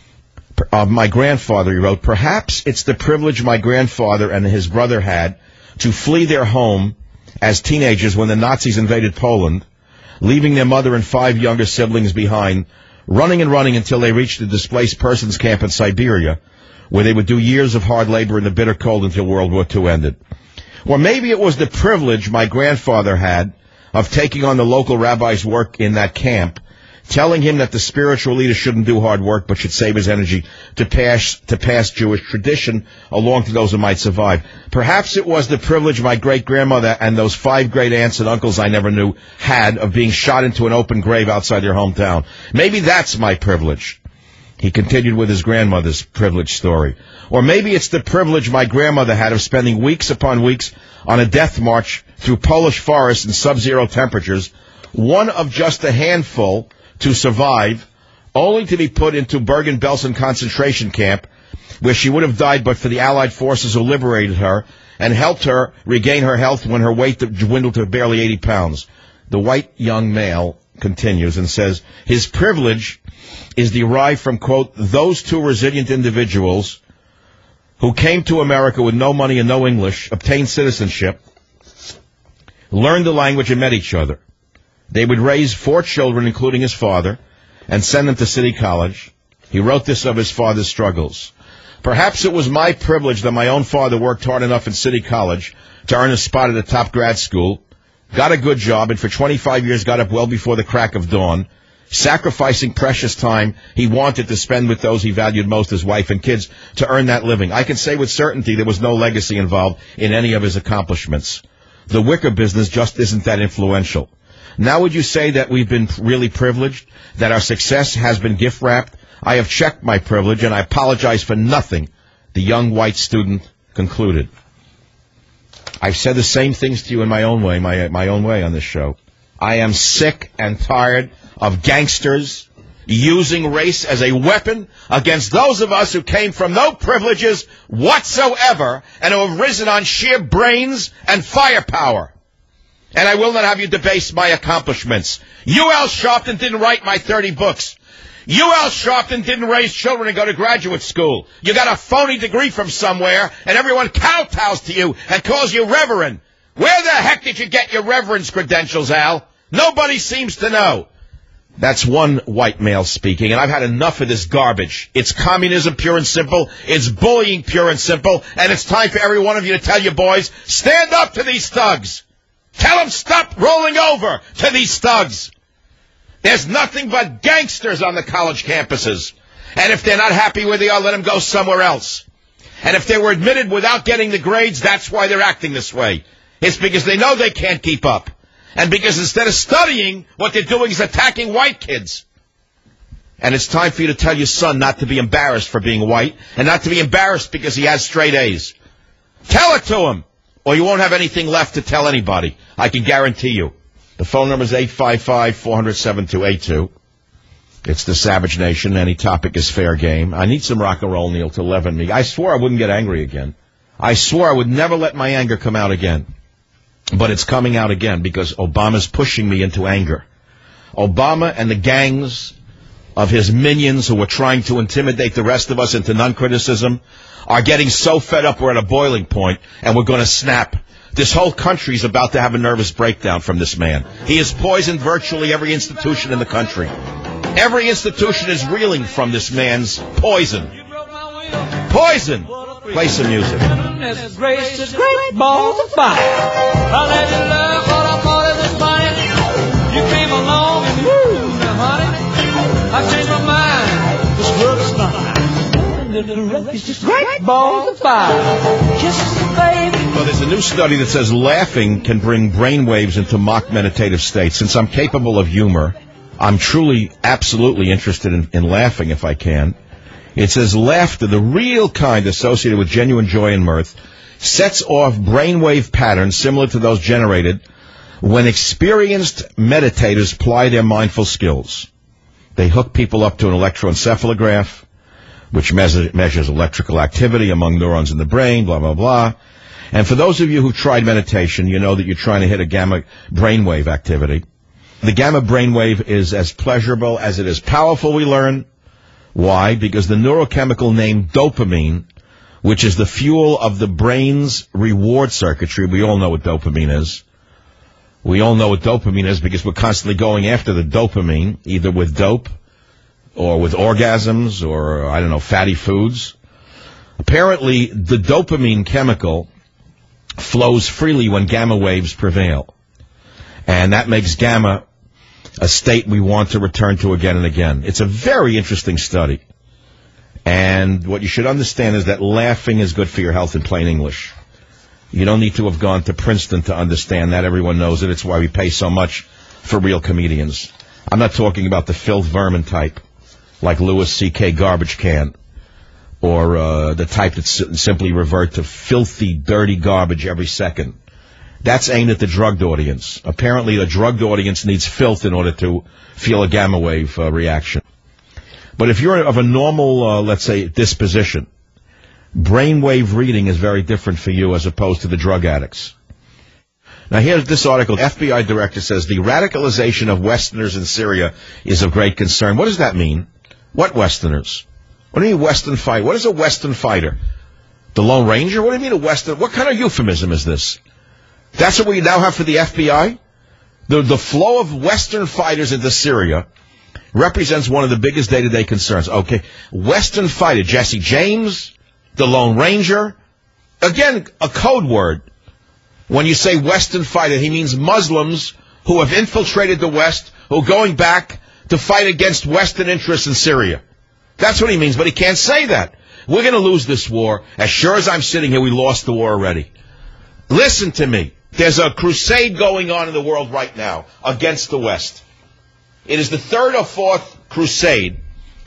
of my grandfather, he wrote, perhaps it's the privilege my grandfather and his brother had to flee their home as teenagers when the Nazis invaded Poland, leaving their mother and five younger siblings behind, running and running until they reached the displaced persons camp in Siberia, where they would do years of hard labor in the bitter cold until World War Two ended. Or maybe it was the privilege my grandfather had of taking on the local rabbi's work in that camp, telling him that the spiritual leader shouldn't do hard work but should save his energy to pass to pass Jewish tradition along to those who might survive. Perhaps it was the privilege my great-grandmother and those five great aunts and uncles I never knew had of being shot into an open grave outside their hometown. Maybe that's my privilege. He continued with his grandmother's privilege story. Or maybe it's the privilege my grandmother had of spending weeks upon weeks on a death march through Polish forests in sub-zero temperatures, one of just a handful to survive, only to be put into Bergen-Belsen concentration camp, where she would have died but for the Allied forces who liberated her and helped her regain her health when her weight dwindled to barely eighty pounds. The white young male continues and says, his privilege is derived from, quote, those two resilient individuals who came to America with no money and no English, obtained citizenship, learned the language and met each other. They would raise four children, including his father, and send them to City College. He wrote this of his father's struggles. Perhaps it was my privilege that my own father worked hard enough in City College to earn a spot at a top grad school, got a good job, and for twenty-five years got up well before the crack of dawn, sacrificing precious time he wanted to spend with those he valued most, his wife and kids, to earn that living. I can say with certainty there was no legacy involved in any of his accomplishments. The wicker business just isn't that influential. Now would you say that we've been really privileged, that our success has been gift-wrapped? I have checked my privilege, and I apologize for nothing, the young white student concluded. I've said the same things to you in my own way, my, my own way on this show. I am sick and tired of gangsters using race as a weapon against those of us who came from no privileges whatsoever and who have risen on sheer brains and firepower. And I will not have you debase my accomplishments. U L Sharpton didn't write my thirty books. U L Sharpton didn't raise children and go to graduate school. You got a phony degree from somewhere, and everyone kowtows to you and calls you Reverend. Where the heck did you get your Reverend's credentials, Al? Nobody seems to know. That's one white male speaking, and I've had enough of this garbage. It's communism pure and simple. It's bullying pure and simple. And it's time for every one of you to tell your boys, stand up to these thugs. Tell them stop rolling over to these thugs. There's nothing but gangsters on the college campuses. And if they're not happy where they are, let them go somewhere else. And if they were admitted without getting the grades, that's why they're acting this way. It's because they know they can't keep up. And because instead of studying, what they're doing is attacking white kids. And it's time for you to tell your son not to be embarrassed for being white and not to be embarrassed because he has straight A's. Tell it to him, or you won't have anything left to tell anybody. I can guarantee you. The phone number is eight five five, four hundred, seven two eight two. It's the Savage Nation. Any topic is fair game. I need some rock and roll, Neil, to leaven me. I swore I wouldn't get angry again. I swore I would never let my anger come out again. But it's coming out again because Obama's pushing me into anger. Obama and the gangs of his minions who are trying to intimidate the rest of us into non-criticism are getting so fed up we're at a boiling point and we're going to snap. This whole country's about to have a nervous breakdown from this man. He has poisoned virtually every institution in the country. Every institution is reeling from this man's poison. Poison! Play some music. Gracious, great balls of fire. I let you love what I thought it was funny. You came along and woo, now honey, I changed my mind. This looks fine. Gracious, great balls of fire. Kisses, baby. Well, there's a new study that says laughing can bring brainwaves into mock meditative states. Since I'm capable of humor, I'm truly, absolutely interested in, in laughing if I can. It says laughter, the real kind associated with genuine joy and mirth, sets off brainwave patterns similar to those generated when experienced meditators ply their mindful skills. They hook people up to an electroencephalograph, which measure, measures electrical activity among neurons in the brain, blah, blah, blah. And for those of you who tried meditation, you know that you're trying to hit a gamma brainwave activity. The gamma brainwave is as pleasurable as it is powerful, we learn. Why? Because the neurochemical name dopamine, which is the fuel of the brain's reward circuitry, we all know what dopamine is. We all know what dopamine is because we're constantly going after the dopamine, either with dope or with orgasms or, I don't know, fatty foods. Apparently, the dopamine chemical flows freely when gamma waves prevail. And that makes gamma a state we want to return to again and again. It's a very interesting study. And what you should understand is that laughing is good for your health in plain English. You don't need to have gone to Princeton to understand that. Everyone knows it. It's why we pay so much for real comedians. I'm not talking about the filth vermin type, like Louis C K Garbage Can, or uh, the type that s- simply revert to filthy, dirty garbage every second. That's aimed at the drugged audience. Apparently, the drugged audience needs filth in order to feel a gamma wave uh, reaction. But if you're of a normal, uh, let's say, disposition, brainwave reading is very different for you as opposed to the drug addicts. Now, here's this article. F B I director says the radicalization of Westerners in Syria is of great concern. What does that mean? What Westerners? What do you mean Western fight? What is a Western fighter? The Lone Ranger? What do you mean a Western? What kind of euphemism is this? That's what we now have for the F B I? The, the flow of Western fighters into Syria represents one of the biggest day-to-day concerns. Okay, Western fighter, Jesse James, the Lone Ranger. Again, a code word. When you say Western fighter, he means Muslims who have infiltrated the West, who are going back to fight against Western interests in Syria. That's what he means, but he can't say that. We're going to lose this war. As sure as I'm sitting here, we lost the war already. Listen to me. There's a crusade going on in the world right now against the West. It is the third or fourth crusade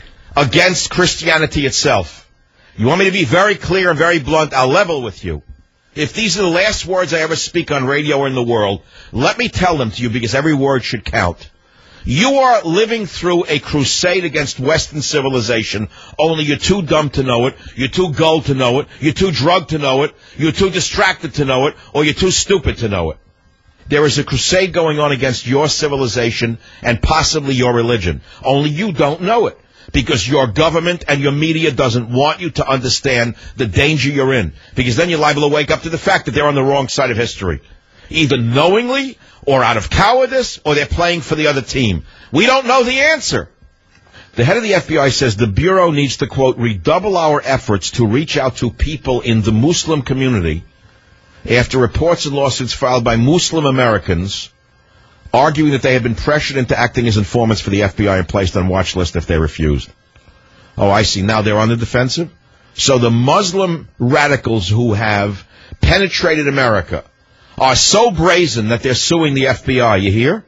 against Christianity itself. You want me to be very clear and very blunt? I'll level with you. If these are the last words I ever speak on radio or in the world, let me tell them to you because every word should count. You are living through a crusade against Western civilization, only you're too dumb to know it, you're too gulled to know it, you're too drugged to know it, you're too distracted to know it, or you're too stupid to know it. There is a crusade going on against your civilization and possibly your religion. Only you don't know it because your government and your media doesn't want you to understand the danger you're in, because then you're liable to wake up to the fact that they're on the wrong side of history. Either knowingly or out of cowardice, or they're playing for the other team. We don't know the answer. The head of the F B I says the Bureau needs to, quote, redouble our efforts to reach out to people in the Muslim community after reports and lawsuits filed by Muslim Americans arguing that they have been pressured into acting as informants for the F B I and placed on watch list if they refused. Oh, I see. Now they're on the defensive? So the Muslim radicals who have penetrated America are so brazen that they're suing the F B I, you hear?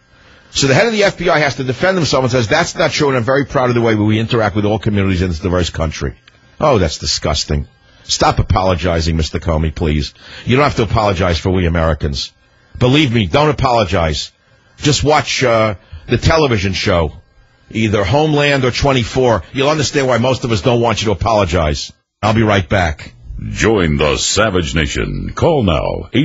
So the head of the F B I has to defend himself and says, that's not true, and I'm very proud of the way we interact with all communities in this diverse country. Oh, that's disgusting. Stop apologizing, Mister Comey, please. You don't have to apologize for we Americans. Believe me, don't apologize. Just watch uh, the television show, either Homeland or twenty-four. You'll understand why most of us don't want you to apologize. I'll be right back. Join the Savage Nation. Call now. Eight.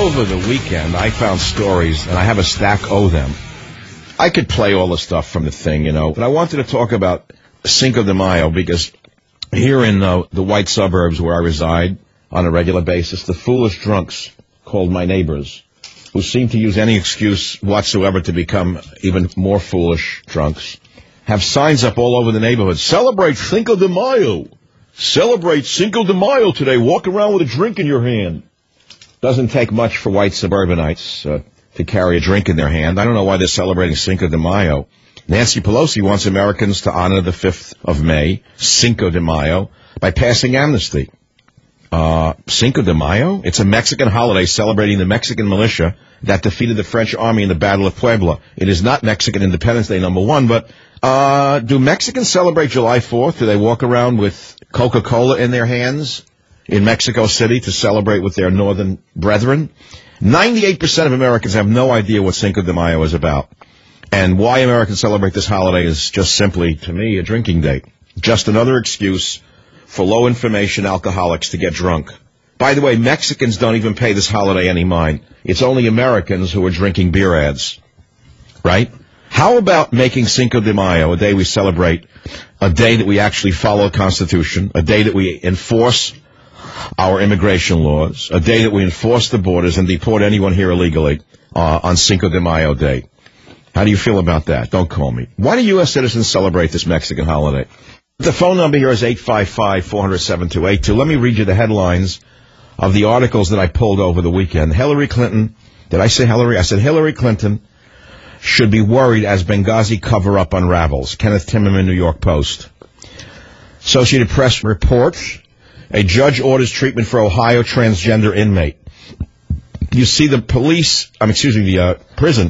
over the weekend, I found stories, and I have a stack of them. I could play all the stuff from the thing, you know, but I wanted to talk about Cinco de Mayo because here in uh, the white suburbs where I reside on a regular basis, the foolish drunks called my neighbors, who seem to use any excuse whatsoever to become even more foolish drunks, have signs up all over the neighborhood. Celebrate Cinco de Mayo. Celebrate Cinco de Mayo today. Walk around with a drink in your hand. Doesn't take much for white suburbanites uh, to carry a drink in their hand. I don't know why they're celebrating Cinco de Mayo. Nancy Pelosi wants Americans to honor the fifth of May, Cinco de Mayo, by passing amnesty. Uh, Cinco de Mayo? It's a Mexican holiday celebrating the Mexican militia that defeated the French army in the Battle of Puebla. It is not Mexican Independence Day, number one, but uh, do Mexicans celebrate July fourth? Do they walk around with Coca-Cola in their hands in Mexico City to celebrate with their northern brethren? ninety-eight percent of Americans have no idea what Cinco de Mayo is about. And why Americans celebrate this holiday is just simply, to me, a drinking date. Just another excuse for low-information alcoholics to get drunk. By the way, Mexicans don't even pay this holiday any mind. It's only Americans who are drinking beer ads. Right? How about making Cinco de Mayo a day we celebrate, a day that we actually follow the Constitution, a day that we enforce our immigration laws, a day that we enforce the borders and deport anyone here illegally uh, on Cinco de Mayo Day? How do you feel about that? Don't call me. Why do U S citizens celebrate this Mexican holiday? The phone number here is eight five five, four hundred, seven two eight two. Let me read you the headlines of the articles that I pulled over the weekend. Hillary Clinton, did I say Hillary? I said Hillary Clinton should be worried as Benghazi cover-up unravels. Kenneth Timmerman, New York Post. Associated Press reports, a judge orders treatment for Ohio transgender inmate. You see, the police, um, excuse me, the uh, prison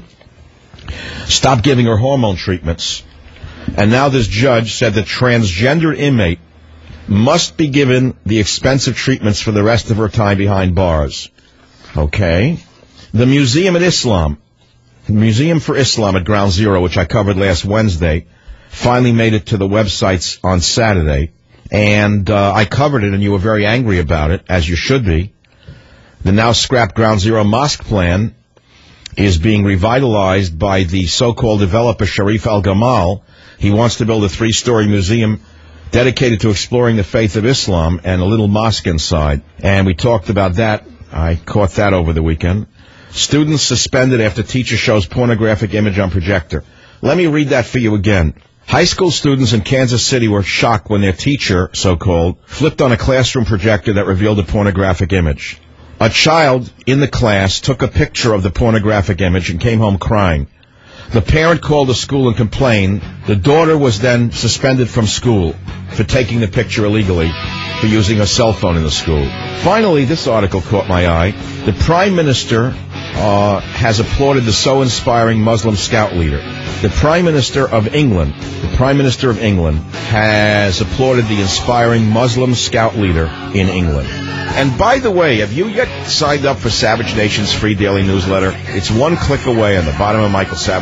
stopped giving her hormone treatments. And now this judge said the transgender inmate must be given the expensive treatments for the rest of her time behind bars. Okay. The Museum of Islam, the Museum for Islam at Ground Zero, which I covered last Wednesday, finally made it to the websites on Saturday. And uh, I covered it, and you were very angry about it, as you should be. The now scrapped Ground Zero mosque plan is being revitalized by the so-called developer Sharif Al-Gamal. He wants to build a three-story museum dedicated to exploring the faith of Islam and a little mosque inside. And we talked about that. I caught that over the weekend. Students suspended after teacher shows pornographic image on projector. Let me read that for you again. High school students in Kansas City were shocked when their teacher, so-called, flipped on a classroom projector that revealed a pornographic image. A child in the class took a picture of the pornographic image and came home crying. The parent called the school and complained. The daughter was then suspended from school for taking the picture illegally, for using a cell phone in the school. Finally, this article caught my eye. The Prime Minister uh, has applauded the so inspiring Muslim scout leader. The Prime Minister of England, the Prime Minister of England has applauded the inspiring Muslim scout leader in England. And by the way, have you yet signed up for Savage Nation's free daily newsletter? It's one click away on the bottom of Michael Savage.